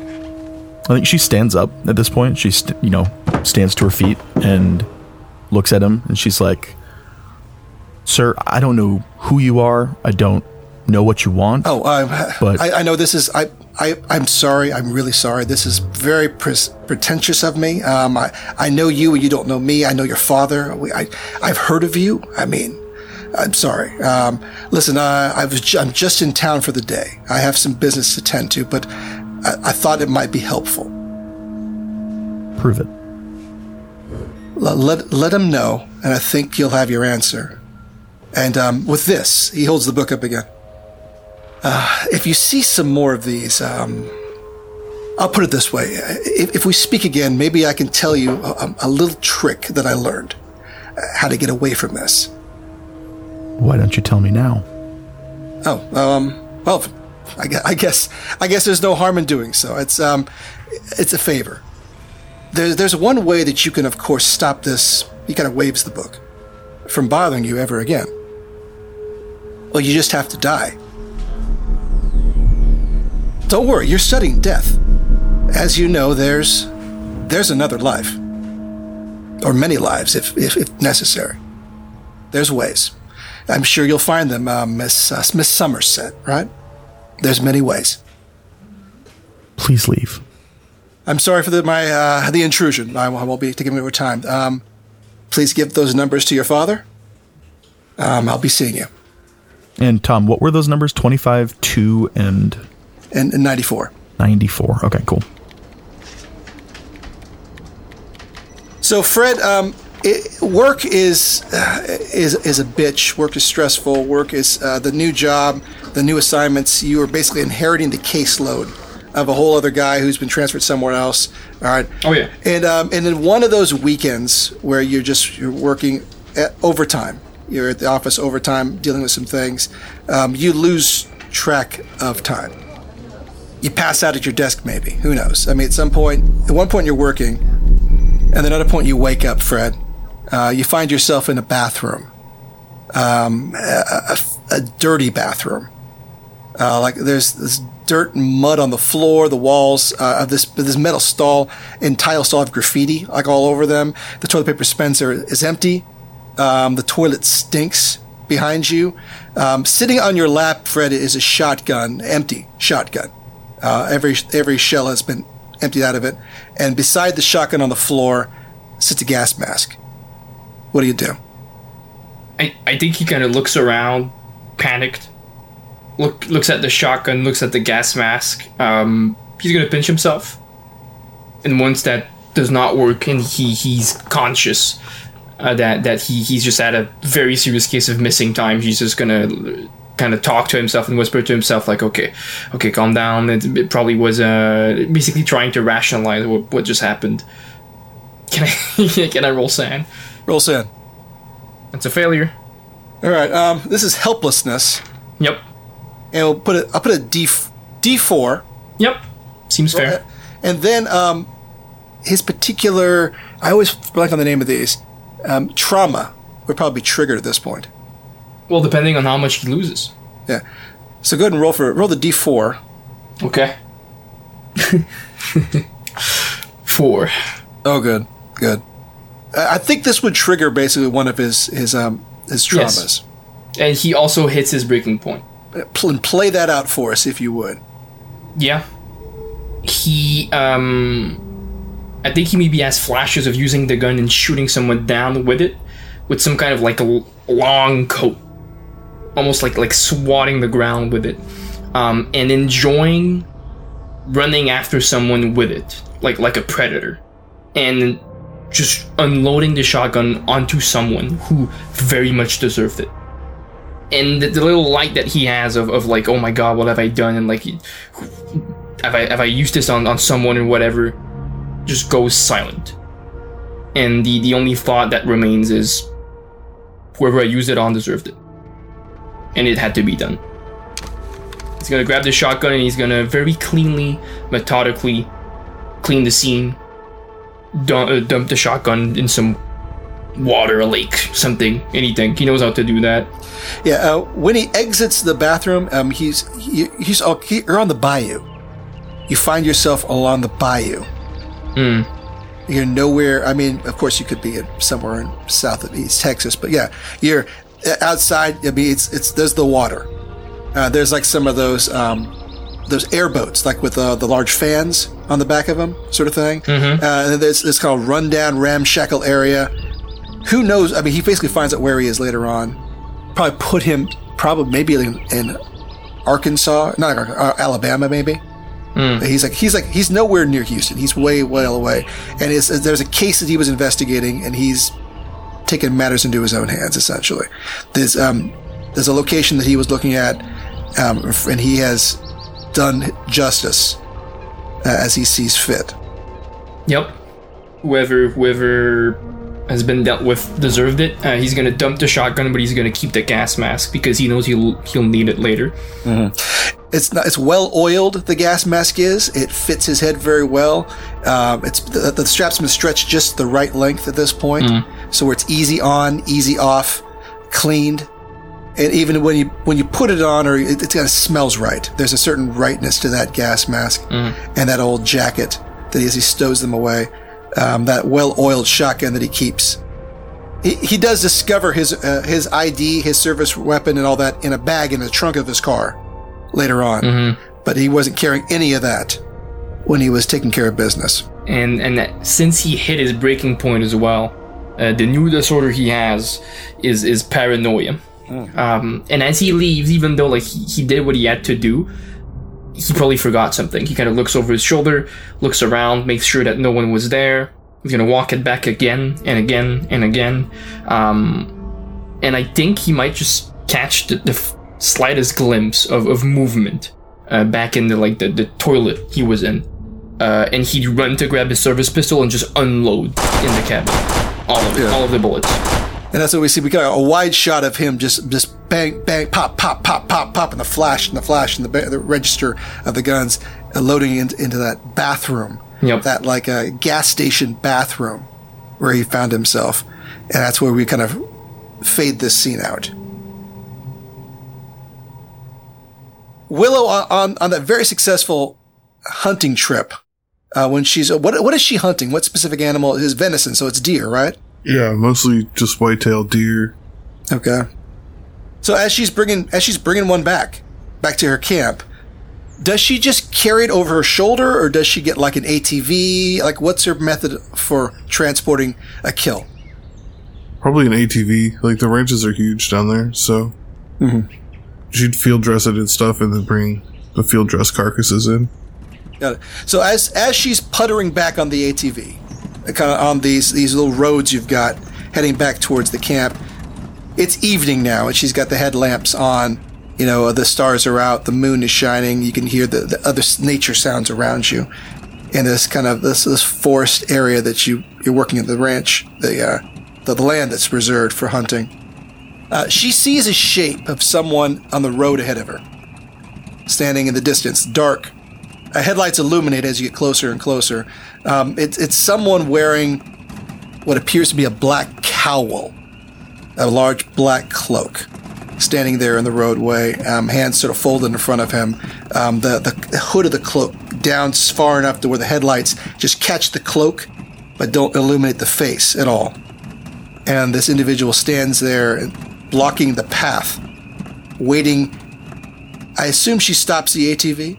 [SPEAKER 1] I think she stands up at this point. She, st- you know, stands to her feet and looks at him, and she's like, "Sir, I don't know who you are. I don't know what you want."
[SPEAKER 6] Oh, uh,
[SPEAKER 1] but
[SPEAKER 6] I, I know this is. I, I, I'm sorry. I'm really sorry. This is very pre- pretentious of me. Um, I, I know you, and you don't know me. I know your father. We, I, I've heard of you. I mean, I'm sorry. Um, listen, uh, I was. Ju- I'm just in town for the day. I have some business to tend to, but I, I thought it might be helpful.
[SPEAKER 1] Prove it.
[SPEAKER 6] L- let let him know, and I think you'll have your answer. And um, with this, he holds the book up again. Uh, if you see some more of these, um, I'll put it this way. If, if we speak again, maybe I can tell you a, a little trick that I learned, uh, how to get away from this.
[SPEAKER 1] Why don't you tell me now?
[SPEAKER 6] Oh, um, well, I guess, I guess, I guess there's no harm in doing so. It's, um, it's a favor. There's, there's one way that you can, of course, stop this. He kind of waves the book from bothering you ever again. Well, you just have to die. Don't worry, you're studying death. As you know, there's, there's another life, or many lives, if, if, if necessary. There's ways. I'm sure you'll find them, uh, Miss uh, Miss Somerset, right? There's many ways.
[SPEAKER 1] Please leave.
[SPEAKER 6] I'm sorry for the, my uh, the intrusion. I, I won't be taking more time. Um, please give those numbers to your father. Um, I'll be seeing you.
[SPEAKER 1] And Tom, what were those numbers? twenty-five, two, and...
[SPEAKER 6] And, and ninety-four.
[SPEAKER 1] ninety-four. Okay, cool.
[SPEAKER 6] So, Fred, um, it, work is, uh, is is a bitch. Work is stressful. Work is uh, the new job, the new assignments. You are basically inheriting the caseload of a whole other guy who's been transferred somewhere else. All right.
[SPEAKER 7] Oh yeah.
[SPEAKER 6] And um, and then one of those weekends where you're just you're working at overtime. You're at the office overtime, dealing with some things. Um, you lose track of time. You pass out at your desk, maybe. Who knows? I mean, at some point, at one point you're working, and at another point you wake up, Fred. Uh, you find yourself in a bathroom, um, a, a, a dirty bathroom. Uh, like there's this dirt and mud on the floor, the walls uh, of this this metal stall and tile stall have graffiti like all over them. The toilet paper dispenser is empty. Um, the toilet stinks behind you. Um, sitting on your lap, Fred, is a shotgun, empty shotgun. Uh, every every shell has been emptied out of it. And beside the shotgun on the floor sits a gas mask. What do you do?
[SPEAKER 7] I, I think he kind of looks around, panicked. Look looks at the shotgun, looks at the gas mask. Um, he's gonna pinch himself. And once that does not work, and he he's conscious uh, that that he he's just had a very serious case of missing time, he's just gonna kind of talk to himself and whisper to himself like, okay, okay, calm down. It, it probably was uh, basically trying to rationalize what, what just happened. Can I can I roll sand?
[SPEAKER 6] Roll sand.
[SPEAKER 7] That's a failure.
[SPEAKER 6] All right. Um, this is helplessness,
[SPEAKER 7] Yep.
[SPEAKER 6] and we'll put it. I'll put a D D four.
[SPEAKER 7] Yep. Seems fair.
[SPEAKER 6] And then um, his particular. I always blank on the name of these. Um, trauma would probably be triggered at this point.
[SPEAKER 7] Well, depending on how much he loses.
[SPEAKER 6] Yeah. So go ahead and roll for roll the D four.
[SPEAKER 7] Okay. Four.
[SPEAKER 6] Oh, good, good. I I think this would trigger basically one of his his um his traumas.
[SPEAKER 7] Yes. And he also hits his breaking point.
[SPEAKER 6] Pl- play that out for us, if you would.
[SPEAKER 7] Yeah. He, um... I think he maybe has flashes of using the gun and shooting someone down with it, with some kind of like a l- long coat. Almost like like swatting the ground with it. Um, and enjoying running after someone with it, like like a predator. And just unloading the shotgun onto someone who very much deserved it. And the, the little light that he has of, of like, oh my god, what have I done? And like, have I have I used this on, on someone or whatever, just goes silent. And the, the only thought that remains is, whoever I used it on deserved it. And it had to be done. He's gonna grab the shotgun and he's gonna very cleanly, methodically clean the scene. Dump, uh, dump the shotgun in some water, a lake, something, anything. He knows how to do that.
[SPEAKER 6] Yeah. Uh, when he exits the bathroom, um, he's he, he's oh, he, you're on the bayou. You find yourself along the bayou.
[SPEAKER 7] Mm.
[SPEAKER 6] You're nowhere. I mean, of course, you could be in somewhere in south of East Texas, but yeah, you're outside. I mean, it's it's there's the water. Uh, there's like some of those um, those airboats, like with uh, the large fans on the back of them, sort of thing.
[SPEAKER 7] Mm-hmm.
[SPEAKER 6] Uh, and there's this kind of rundown, ramshackle area. Who knows? I mean, he basically finds out where he is later on. Probably put him, probably maybe in, in Arkansas, not uh, Alabama, maybe. Mm. He's like he's like he's nowhere near Houston. He's way, well away. And it's, there's a case that he was investigating, and he's taken matters into his own hands. Essentially, there's um there's a location that he was looking at, um, and he has done justice uh, as he sees fit.
[SPEAKER 7] Yep. Whoever whoever has been dealt with deserved it. Uh, he's gonna dump the shotgun, but he's gonna keep the gas mask because he knows he'll he'll need it later.
[SPEAKER 6] Mm-hmm. It's not, it's well oiled. The gas mask is. It fits his head very well. Um, it's the, the strap's been stretched just the right length at this point, mm. so where it's easy on, easy off, cleaned. And even when you when you put it on, or it, it kind of smells right. There's a certain rightness to that gas mask mm. and that old jacket that he, as he stows them away. Um, that well-oiled shotgun that he keeps. He, he does discover his uh, his I D, his service weapon, and all that in a bag in the trunk of his car later on. Mm-hmm. But he wasn't carrying any of that when he was taking care of business.
[SPEAKER 7] And and that, since he hit his breaking point as well, uh, the new disorder he has is is paranoia. Mm. Um, and as he leaves, even though like he, he did what he had to do, he probably forgot something. He kind of looks over his shoulder, looks around, makes sure that no one was there. He's gonna walk it back again and again and again. Um, and I think he might just catch the, the f- slightest glimpse of, of movement uh, back in the like the, the toilet he was in. Uh, and he'd run to grab his service pistol and just unload in the cabin. All of it, yeah. all of the bullets.
[SPEAKER 6] And that's what we see. We got a wide shot of him just, just bang, bang, pop, pop, pop, pop, pop, and the flash, and the flash, and the, the register of the guns uh, loading in, into that bathroom.
[SPEAKER 7] Yep.
[SPEAKER 6] That like a gas station bathroom where he found himself. And that's where we kind of fade this scene out. Willow on, on, on that very successful hunting trip, uh, when she's, what, what is she hunting? What specific animal is venison? So it's deer, right?
[SPEAKER 4] Yeah, mostly just white-tailed deer.
[SPEAKER 6] Okay. So as she's bringing as she's bringing one back, back to her camp, does she just carry it over her shoulder, or does she get like an A T V? Like, what's her method for transporting a kill?
[SPEAKER 4] Probably an A T V. Like, the ranches are huge down there, so mm-hmm. she'd field dress it and stuff, and then bring the field dress carcasses in.
[SPEAKER 6] Got it. So as as she's puttering back on the A T V, kind of on these these little roads you've got heading back towards the camp, it's evening now, and she's got the headlamps on. You know, the stars are out, the moon is shining. You can hear the, the other nature sounds around you, in this kind of this this forest area that you you're working at the ranch, the uh, the, the land that's reserved for hunting. Uh, she sees a shape of someone on the road ahead of her, standing in the distance, dark. Uh, headlights illuminate as you get closer and closer. Um, it's it's someone wearing what appears to be a black cowl, a large black cloak, standing there in the roadway, um, hands sort of folded in front of him. Um, the, the hood of the cloak down far enough to where the headlights just catch the cloak, but don't illuminate the face at all. And this individual stands there, blocking the path, waiting. I assume she stops the A T V?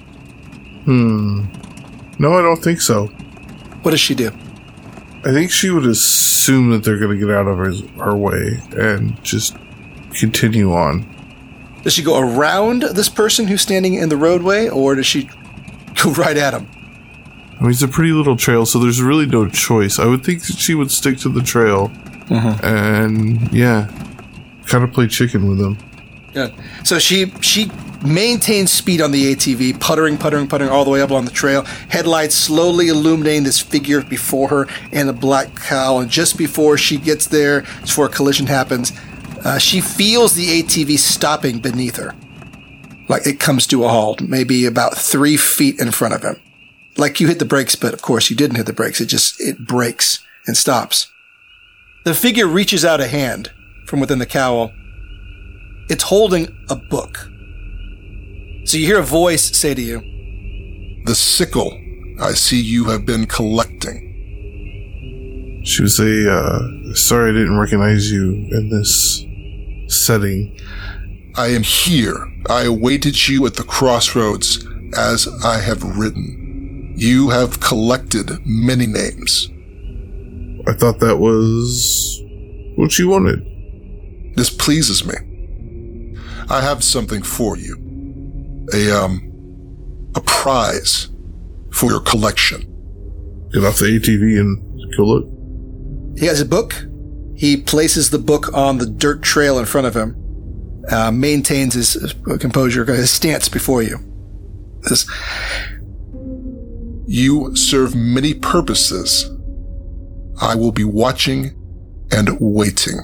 [SPEAKER 4] Hmm. No, I don't think so.
[SPEAKER 6] What does she do?
[SPEAKER 4] I think she would assume that they're going to get out of her, her way and just continue on.
[SPEAKER 6] Does she go around this person who's standing in the roadway, or does she go right at him?
[SPEAKER 4] I mean, it's a pretty little trail, so there's really no choice. I would think that she would stick to the trail mm-hmm. and, yeah, kind of play chicken with them.
[SPEAKER 6] Good. So she she maintains speed on the A T V, puttering, puttering, puttering all the way up on the trail. Headlights slowly illuminating this figure before her in a black cowl. And just before she gets there, before a collision happens, uh, she feels the A T V stopping beneath her. Like it comes to a halt, maybe about three feet in front of him. Like you hit the brakes, but of course you didn't hit the brakes. It just, it breaks and stops. The figure reaches out a hand from within the cowl. It's holding a book. So you hear a voice say to you,
[SPEAKER 8] "The sickle I see you have been collecting."
[SPEAKER 4] She would say, uh, sorry I didn't recognize you in this setting.
[SPEAKER 8] "I am here. I awaited you at the crossroads as I have written. You have collected many names."
[SPEAKER 4] I thought that was what you wanted.
[SPEAKER 8] "This pleases me. I have something for you. A, um, a prize for your collection."
[SPEAKER 4] Get off the A T V and go look.
[SPEAKER 6] He has a book. He places the book on the dirt trail in front of him, uh, maintains his composure, his stance before you. This,
[SPEAKER 8] You serve many purposes. I will be watching and waiting.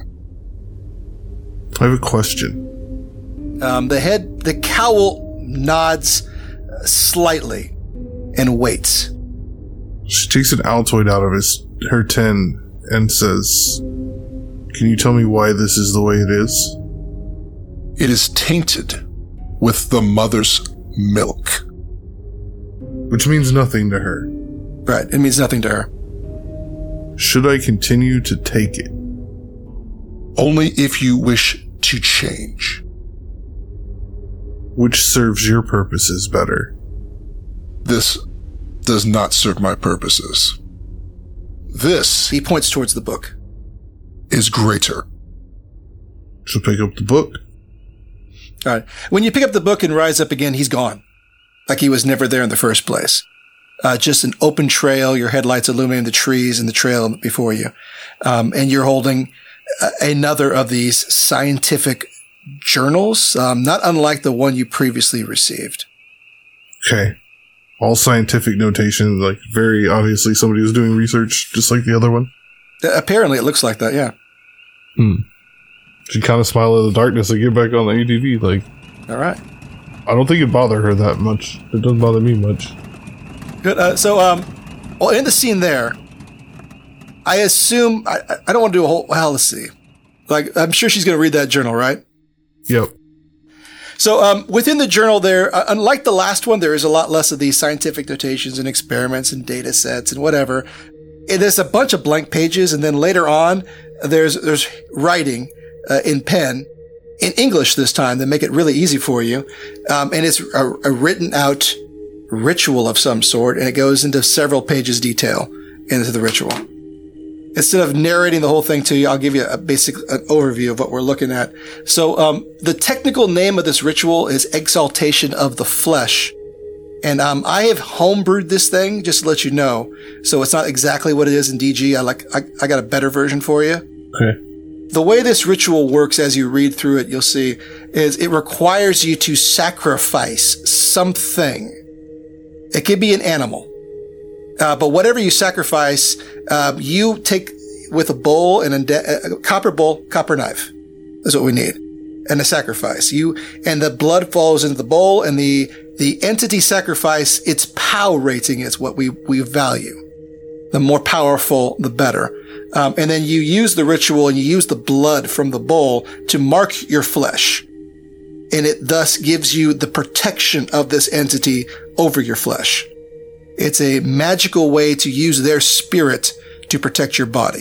[SPEAKER 4] I have a question.
[SPEAKER 6] Um, the head, the cowl nods slightly and waits.
[SPEAKER 4] She takes an Altoid out of his her tin and says, "Can you tell me why this is the way it is?"
[SPEAKER 8] It is tainted with the mother's milk.
[SPEAKER 4] Which means nothing to her.
[SPEAKER 6] Right, it means nothing to her.
[SPEAKER 4] Should I continue to take it?
[SPEAKER 8] Only if you wish to change.
[SPEAKER 4] Which serves your purposes better?
[SPEAKER 8] This does not serve my purposes. This
[SPEAKER 6] He points towards the book.
[SPEAKER 8] is greater.
[SPEAKER 4] She'll pick up the book.
[SPEAKER 6] All right. When you pick up the book and rise up again, he's gone. Like he was never there in the first place. Uh, just an open trail, your headlights illuminating the trees and the trail before you. Um, and you're holding uh, another of these scientific journals, um, not unlike the one you previously received.
[SPEAKER 4] Okay. All scientific notation, like very obviously somebody was doing research just like the other one.
[SPEAKER 6] Uh, apparently it looks like that, yeah.
[SPEAKER 4] Hmm. She kind of smiled at the darkness and get back on the A T V. Like,
[SPEAKER 6] All right.
[SPEAKER 4] I don't think it bothered her that much. It doesn't bother me much.
[SPEAKER 6] Good. Uh, so, um, well, in the scene there, I assume, I, I don't want to do a whole, well, let's see. Like, I'm sure she's going to read that journal, right?
[SPEAKER 4] Yep.
[SPEAKER 6] So, um, within the journal there, uh, unlike the last one, there is a lot less of these scientific notations and experiments and data sets and whatever. And there's a bunch of blank pages, and then later on, there's, there's writing, uh, in pen, in English this time, that make it really easy for you. Um, and it's a, a written out ritual of some sort, and it goes into several pages detail into the ritual. Instead of narrating the whole thing to you, I'll give you a basic an overview of what we're looking at. So, um, the technical name of this ritual is Exaltation of the Flesh. And, um, I have homebrewed this thing, just to let you know. So it's not exactly what it is in D G. I like, I, I got a better version for you.
[SPEAKER 4] Okay.
[SPEAKER 6] The way this ritual works as you read through it, you'll see, is it requires you to sacrifice something. It could be an animal. Uh, but whatever you sacrifice, um, you take with a bowl and a, de- a copper bowl, copper knife. That's what we need. And a sacrifice. You, and the blood falls into the bowl, and the, the entity sacrifice, its power rating is what we, we value. The more powerful, the better. Um, and then you use the ritual and you use the blood from the bowl to mark your flesh. And it thus gives you the protection of this entity over your flesh. It's a magical way to use their spirit to protect your body.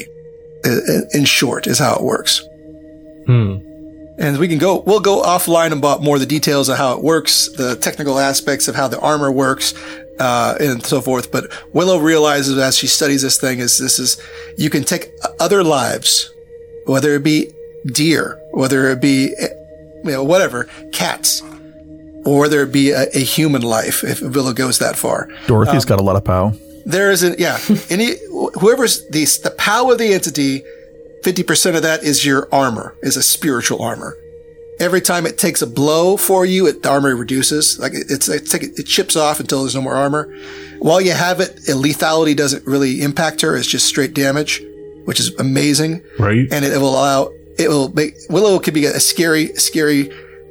[SPEAKER 6] In short, is how it works.
[SPEAKER 4] Hmm.
[SPEAKER 6] And we can go, we'll go offline about more of the details of how it works, the technical aspects of how the armor works, uh, and so forth. But Willow realizes as she studies this thing is this is, you can take other lives, whether it be deer, whether it be, you know, whatever, cats, or whether it be a, a human life, if Willow goes that far.
[SPEAKER 1] Dorothy's
[SPEAKER 6] Um,
[SPEAKER 1] got a lot of pow.
[SPEAKER 6] There is an, yeah, any, whoever's the, the power of the entity, fifty percent of that is your armor, is a spiritual armor. Every time it takes a blow for you, it, the armor reduces. Like it, it's, it's, it chips off until there's no more armor. While you have it, lethality doesn't really impact her. It's just straight damage, which is amazing.
[SPEAKER 4] Right.
[SPEAKER 6] And it, it will allow, it will make, Willow could be a scary, scary,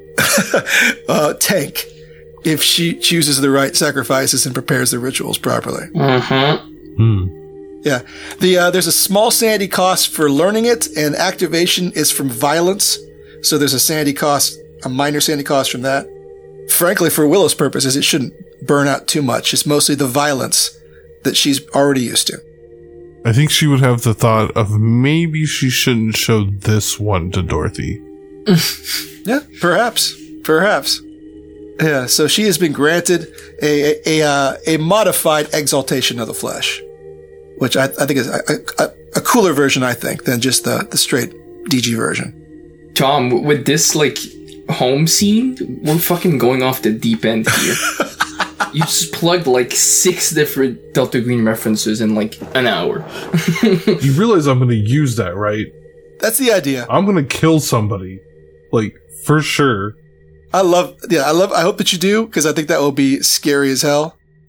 [SPEAKER 6] uh, tank if she chooses the right sacrifices and prepares the rituals properly.
[SPEAKER 7] Mm-hmm.
[SPEAKER 4] Hmm.
[SPEAKER 6] Yeah. The, uh, there's a small sanity cost for learning it, and activation is from violence. So there's a sanity cost, a minor sanity cost from that. Frankly, for Willow's purposes, it shouldn't burn out too much. It's mostly the violence that she's already used to.
[SPEAKER 4] I think she would have the thought of maybe she shouldn't show this one to Dorothy.
[SPEAKER 6] Yeah, perhaps. Perhaps. Yeah, so she has been granted a, a, a, uh, a modified exaltation of the flesh, which I, I think is a, a, a cooler version, I think, than just the, the straight D G version.
[SPEAKER 7] Tom, with this, like, home scene, we're fucking going off the deep end here. You just plugged, like, six different Delta Green references in, like, an hour.
[SPEAKER 4] You realize I'm going to use that, right?
[SPEAKER 6] That's the idea.
[SPEAKER 4] I'm going to kill somebody. Like, for sure.
[SPEAKER 6] I love, yeah, I love, I hope that you do, because I think that will be scary as hell.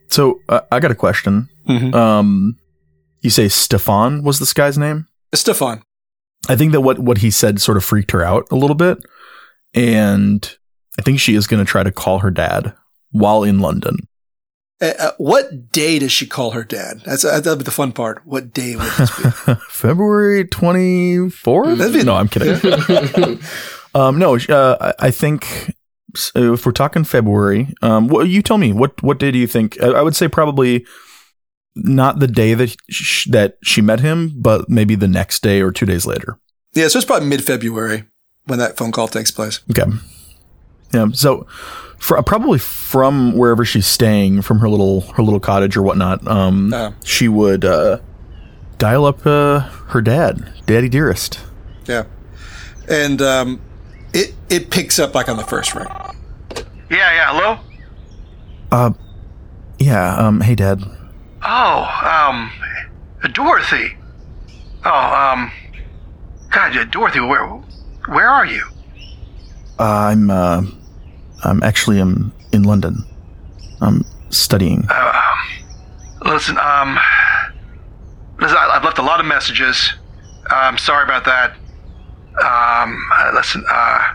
[SPEAKER 1] So uh, I got a question.
[SPEAKER 6] Mhm.
[SPEAKER 1] Um, you say Stefan was this guy's name?
[SPEAKER 6] Stefan.
[SPEAKER 1] I think that what, what he said sort of freaked her out a little bit. And I think she is going to try to call her dad while in London.
[SPEAKER 6] Uh, uh, what day does she call her dad? That's uh, that'd be the fun part. What day would this be?
[SPEAKER 1] February twenty-fourth?
[SPEAKER 6] That'd be-
[SPEAKER 1] No, I'm kidding. um, no, uh, I I think so if we're talking February, um, well, you tell me, what, what day do you think? I, I would say probably not the day that sh- that she met him, but maybe the next day or two days later.
[SPEAKER 6] Yeah, so it's probably mid-February when that phone call takes place.
[SPEAKER 1] Okay. Yeah. So, for, probably from wherever she's staying, from her little her little cottage or whatnot, um,
[SPEAKER 6] Uh.
[SPEAKER 1] she would uh, dial up uh, her dad, Daddy Dearest.
[SPEAKER 6] Yeah. And um, it it picks up like on the first ring.
[SPEAKER 9] Yeah, yeah, hello?
[SPEAKER 1] Uh, yeah. Um. Hey, Dad.
[SPEAKER 9] Oh, um, Dorothy. Oh, um, God, yeah, Dorothy, where, where are you?
[SPEAKER 1] Uh, I'm. Uh, I'm actually um in London. I'm studying.
[SPEAKER 9] Uh, listen, um, listen, I, I've left a lot of messages. Uh, I'm sorry about that. Um, uh, listen, uh,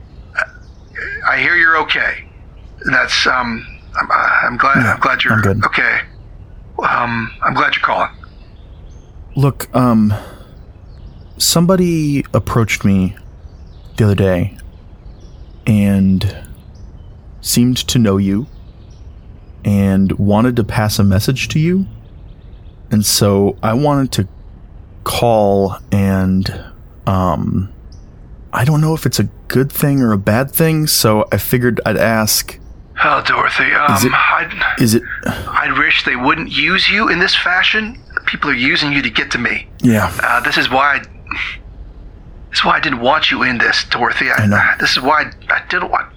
[SPEAKER 9] I hear you're okay. That's, um, I'm, uh, I'm glad,
[SPEAKER 1] Yeah,
[SPEAKER 9] I'm glad you're
[SPEAKER 1] I'm good.
[SPEAKER 9] okay. Um, I'm glad you're calling.
[SPEAKER 1] Look, um, somebody approached me the other day and seemed to know you and wanted to pass a message to you. And so I wanted to call and, um, I don't know if it's a good thing or a bad thing, so I figured I'd ask.
[SPEAKER 9] Oh, Dorothy, um,
[SPEAKER 1] Is it-
[SPEAKER 9] I'd,
[SPEAKER 1] Is it?
[SPEAKER 9] I wish they wouldn't use you in this fashion. People are using you to get to me.
[SPEAKER 1] Yeah.
[SPEAKER 9] Uh, this is why I, this is why I didn't want you in this, Dorothy. I,
[SPEAKER 1] I know.
[SPEAKER 9] This is why I, I didn't want.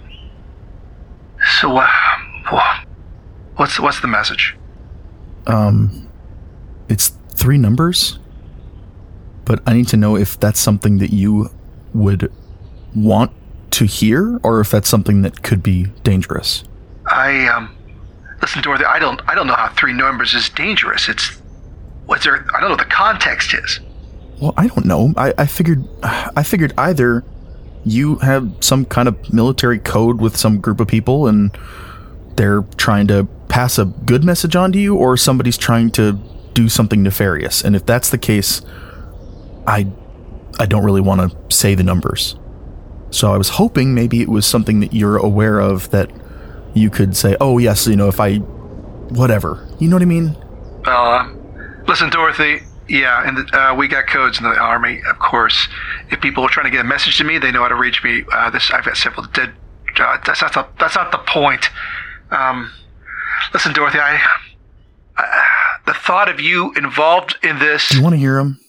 [SPEAKER 9] So, uh, wha- what's what's the message?
[SPEAKER 1] Um, it's three numbers, but I need to know if that's something that you would want to hear, or if that's something that could be dangerous.
[SPEAKER 9] I um, listen, Dorothy. I don't I don't know how three numbers is dangerous. It's what's there? I don't know what the context is.
[SPEAKER 1] Well, I don't know. I, I figured, I figured either you have some kind of military code with some group of people and they're trying to pass a good message on to you, or somebody's trying to do something nefarious. And if that's the case, I, I don't really want to say the numbers. So I was hoping maybe it was something that you're aware of that you could say, oh yes, you know, if I, whatever, you know what I mean?
[SPEAKER 9] Uh, listen, Dorothy. Yeah, and the, uh, we got codes in the army, of course. If people are trying to get a message to me, they know how to reach me. Uh, this I've got several dead. Uh, that's not the that's not the point. Um, listen, Dorothy. I, I the thought of you involved in this.
[SPEAKER 1] Do you want to hear them?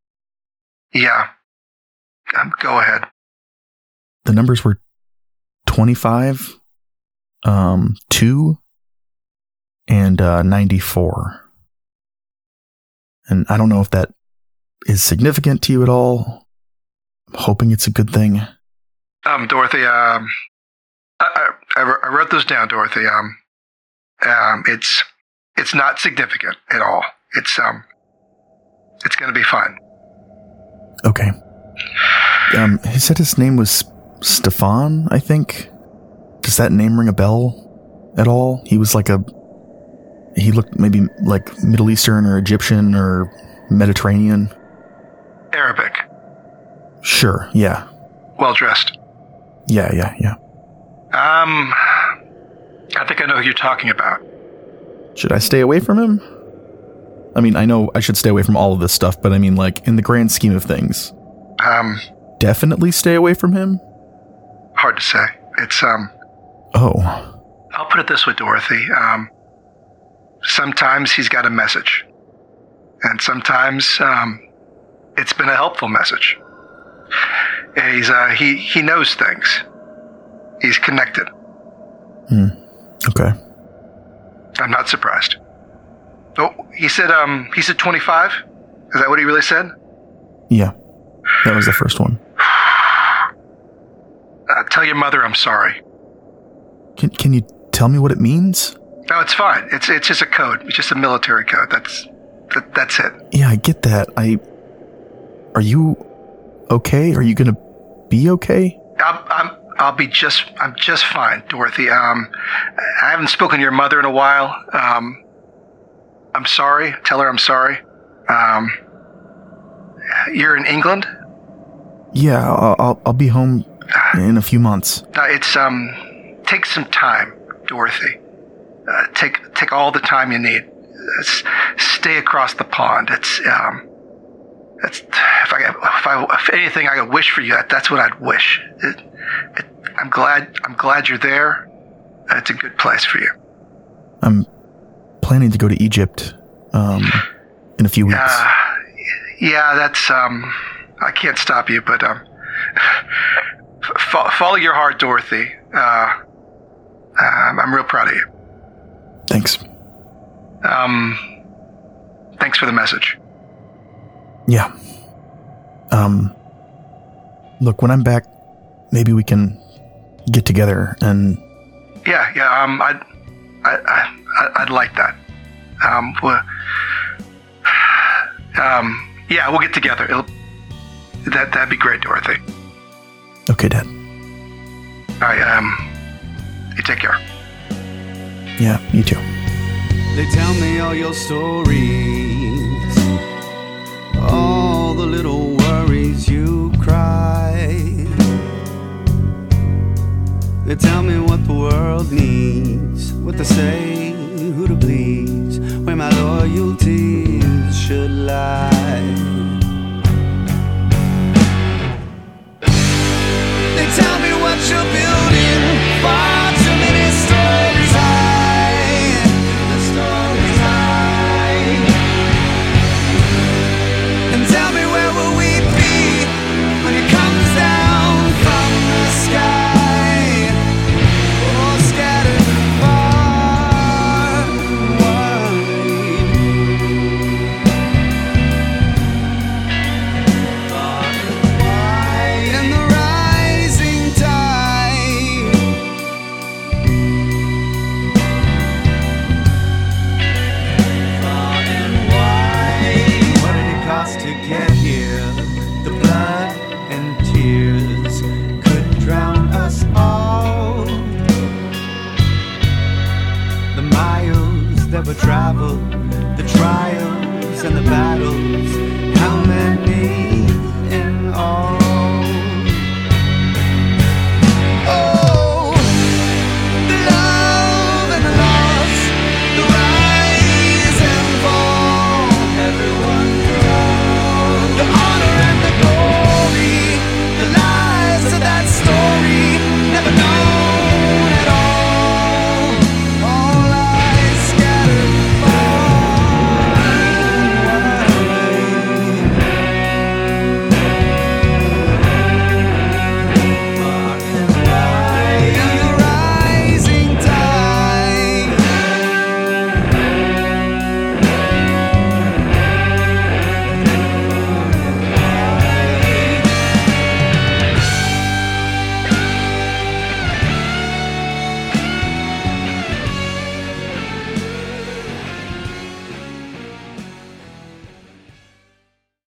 [SPEAKER 9] Yeah. Um, go ahead.
[SPEAKER 1] The numbers were twenty-five, um, two, and uh, ninety-four. And I don't know if that is significant to you at all. I'm hoping it's a good thing.
[SPEAKER 9] Um, Dorothy. Um, I, I, I wrote those down, Dorothy. Um, um, it's it's not significant at all. It's um, it's gonna be fun.
[SPEAKER 1] Okay. Um, he said his name was Stefan, I think. Does that name ring a bell at all? He was like a... He looked maybe like Middle Eastern or Egyptian or Mediterranean.
[SPEAKER 9] Arabic.
[SPEAKER 1] Sure, yeah.
[SPEAKER 9] Well dressed.
[SPEAKER 1] Yeah, yeah, yeah.
[SPEAKER 9] Um, I think I know who you're talking about.
[SPEAKER 1] Should I stay away from him? I mean, I know I should stay away from all of this stuff, but I mean, like, in the grand scheme of things,
[SPEAKER 9] Um,
[SPEAKER 1] definitely stay away from him?
[SPEAKER 9] hard to say. It's, um,
[SPEAKER 1] Oh,
[SPEAKER 9] I'll put it this way, Dorothy. Um, sometimes he's got a message. And sometimes, um, it's been a helpful message. He's, uh, he, he knows things. He's connected.
[SPEAKER 1] hmm. Okay.
[SPEAKER 9] I'm not surprised. Oh, he said, um, he said twenty-five? Is that what he really said?
[SPEAKER 1] Yeah, that was the first one.
[SPEAKER 9] Uh, tell your mother I'm sorry.
[SPEAKER 1] Can, can you tell me what it means?
[SPEAKER 9] No, it's fine. It's it's just a code. It's just a military code. That's that, that's it.
[SPEAKER 1] Yeah, I get that. I. Are you okay? Are you gonna be okay?
[SPEAKER 9] I'm I'm I'll be just I'm just fine, Dorothy. Um, I haven't spoken to your mother in a while. Um, I'm sorry. Tell her I'm sorry. Um, you're in England?
[SPEAKER 1] Yeah, I'll I'll, I'll be home in a few months.
[SPEAKER 9] Uh, it's um, take some time, Dorothy. Uh, take take all the time you need. S- stay across the pond. It's um, that's if I if I if anything I could wish for you, that, that's what I'd wish. It, it, I'm glad I'm glad you're there. It's a good place for you.
[SPEAKER 1] I'm planning to go to Egypt um, in a few weeks.
[SPEAKER 9] Uh, yeah, that's um, I can't stop you, but um, f- follow your heart, Dorothy. Uh, um, I'm real proud of you.
[SPEAKER 1] Thanks.
[SPEAKER 9] Um, thanks for the message.
[SPEAKER 1] Yeah. Um, look, when I'm back, maybe we can get together and...
[SPEAKER 9] Yeah, yeah, um, I'd, I, I, I'd like that. Um, we'll, um, yeah, we'll get together. It'll, that, that'd be great, Dorothy.
[SPEAKER 1] Okay, Dad.
[SPEAKER 9] All right, um, you take care.
[SPEAKER 1] Yeah, you too.
[SPEAKER 5] They tell me all your stories, all the little worries you cry. They tell me what the world needs, what to say, who to please, where my loyalties should lie.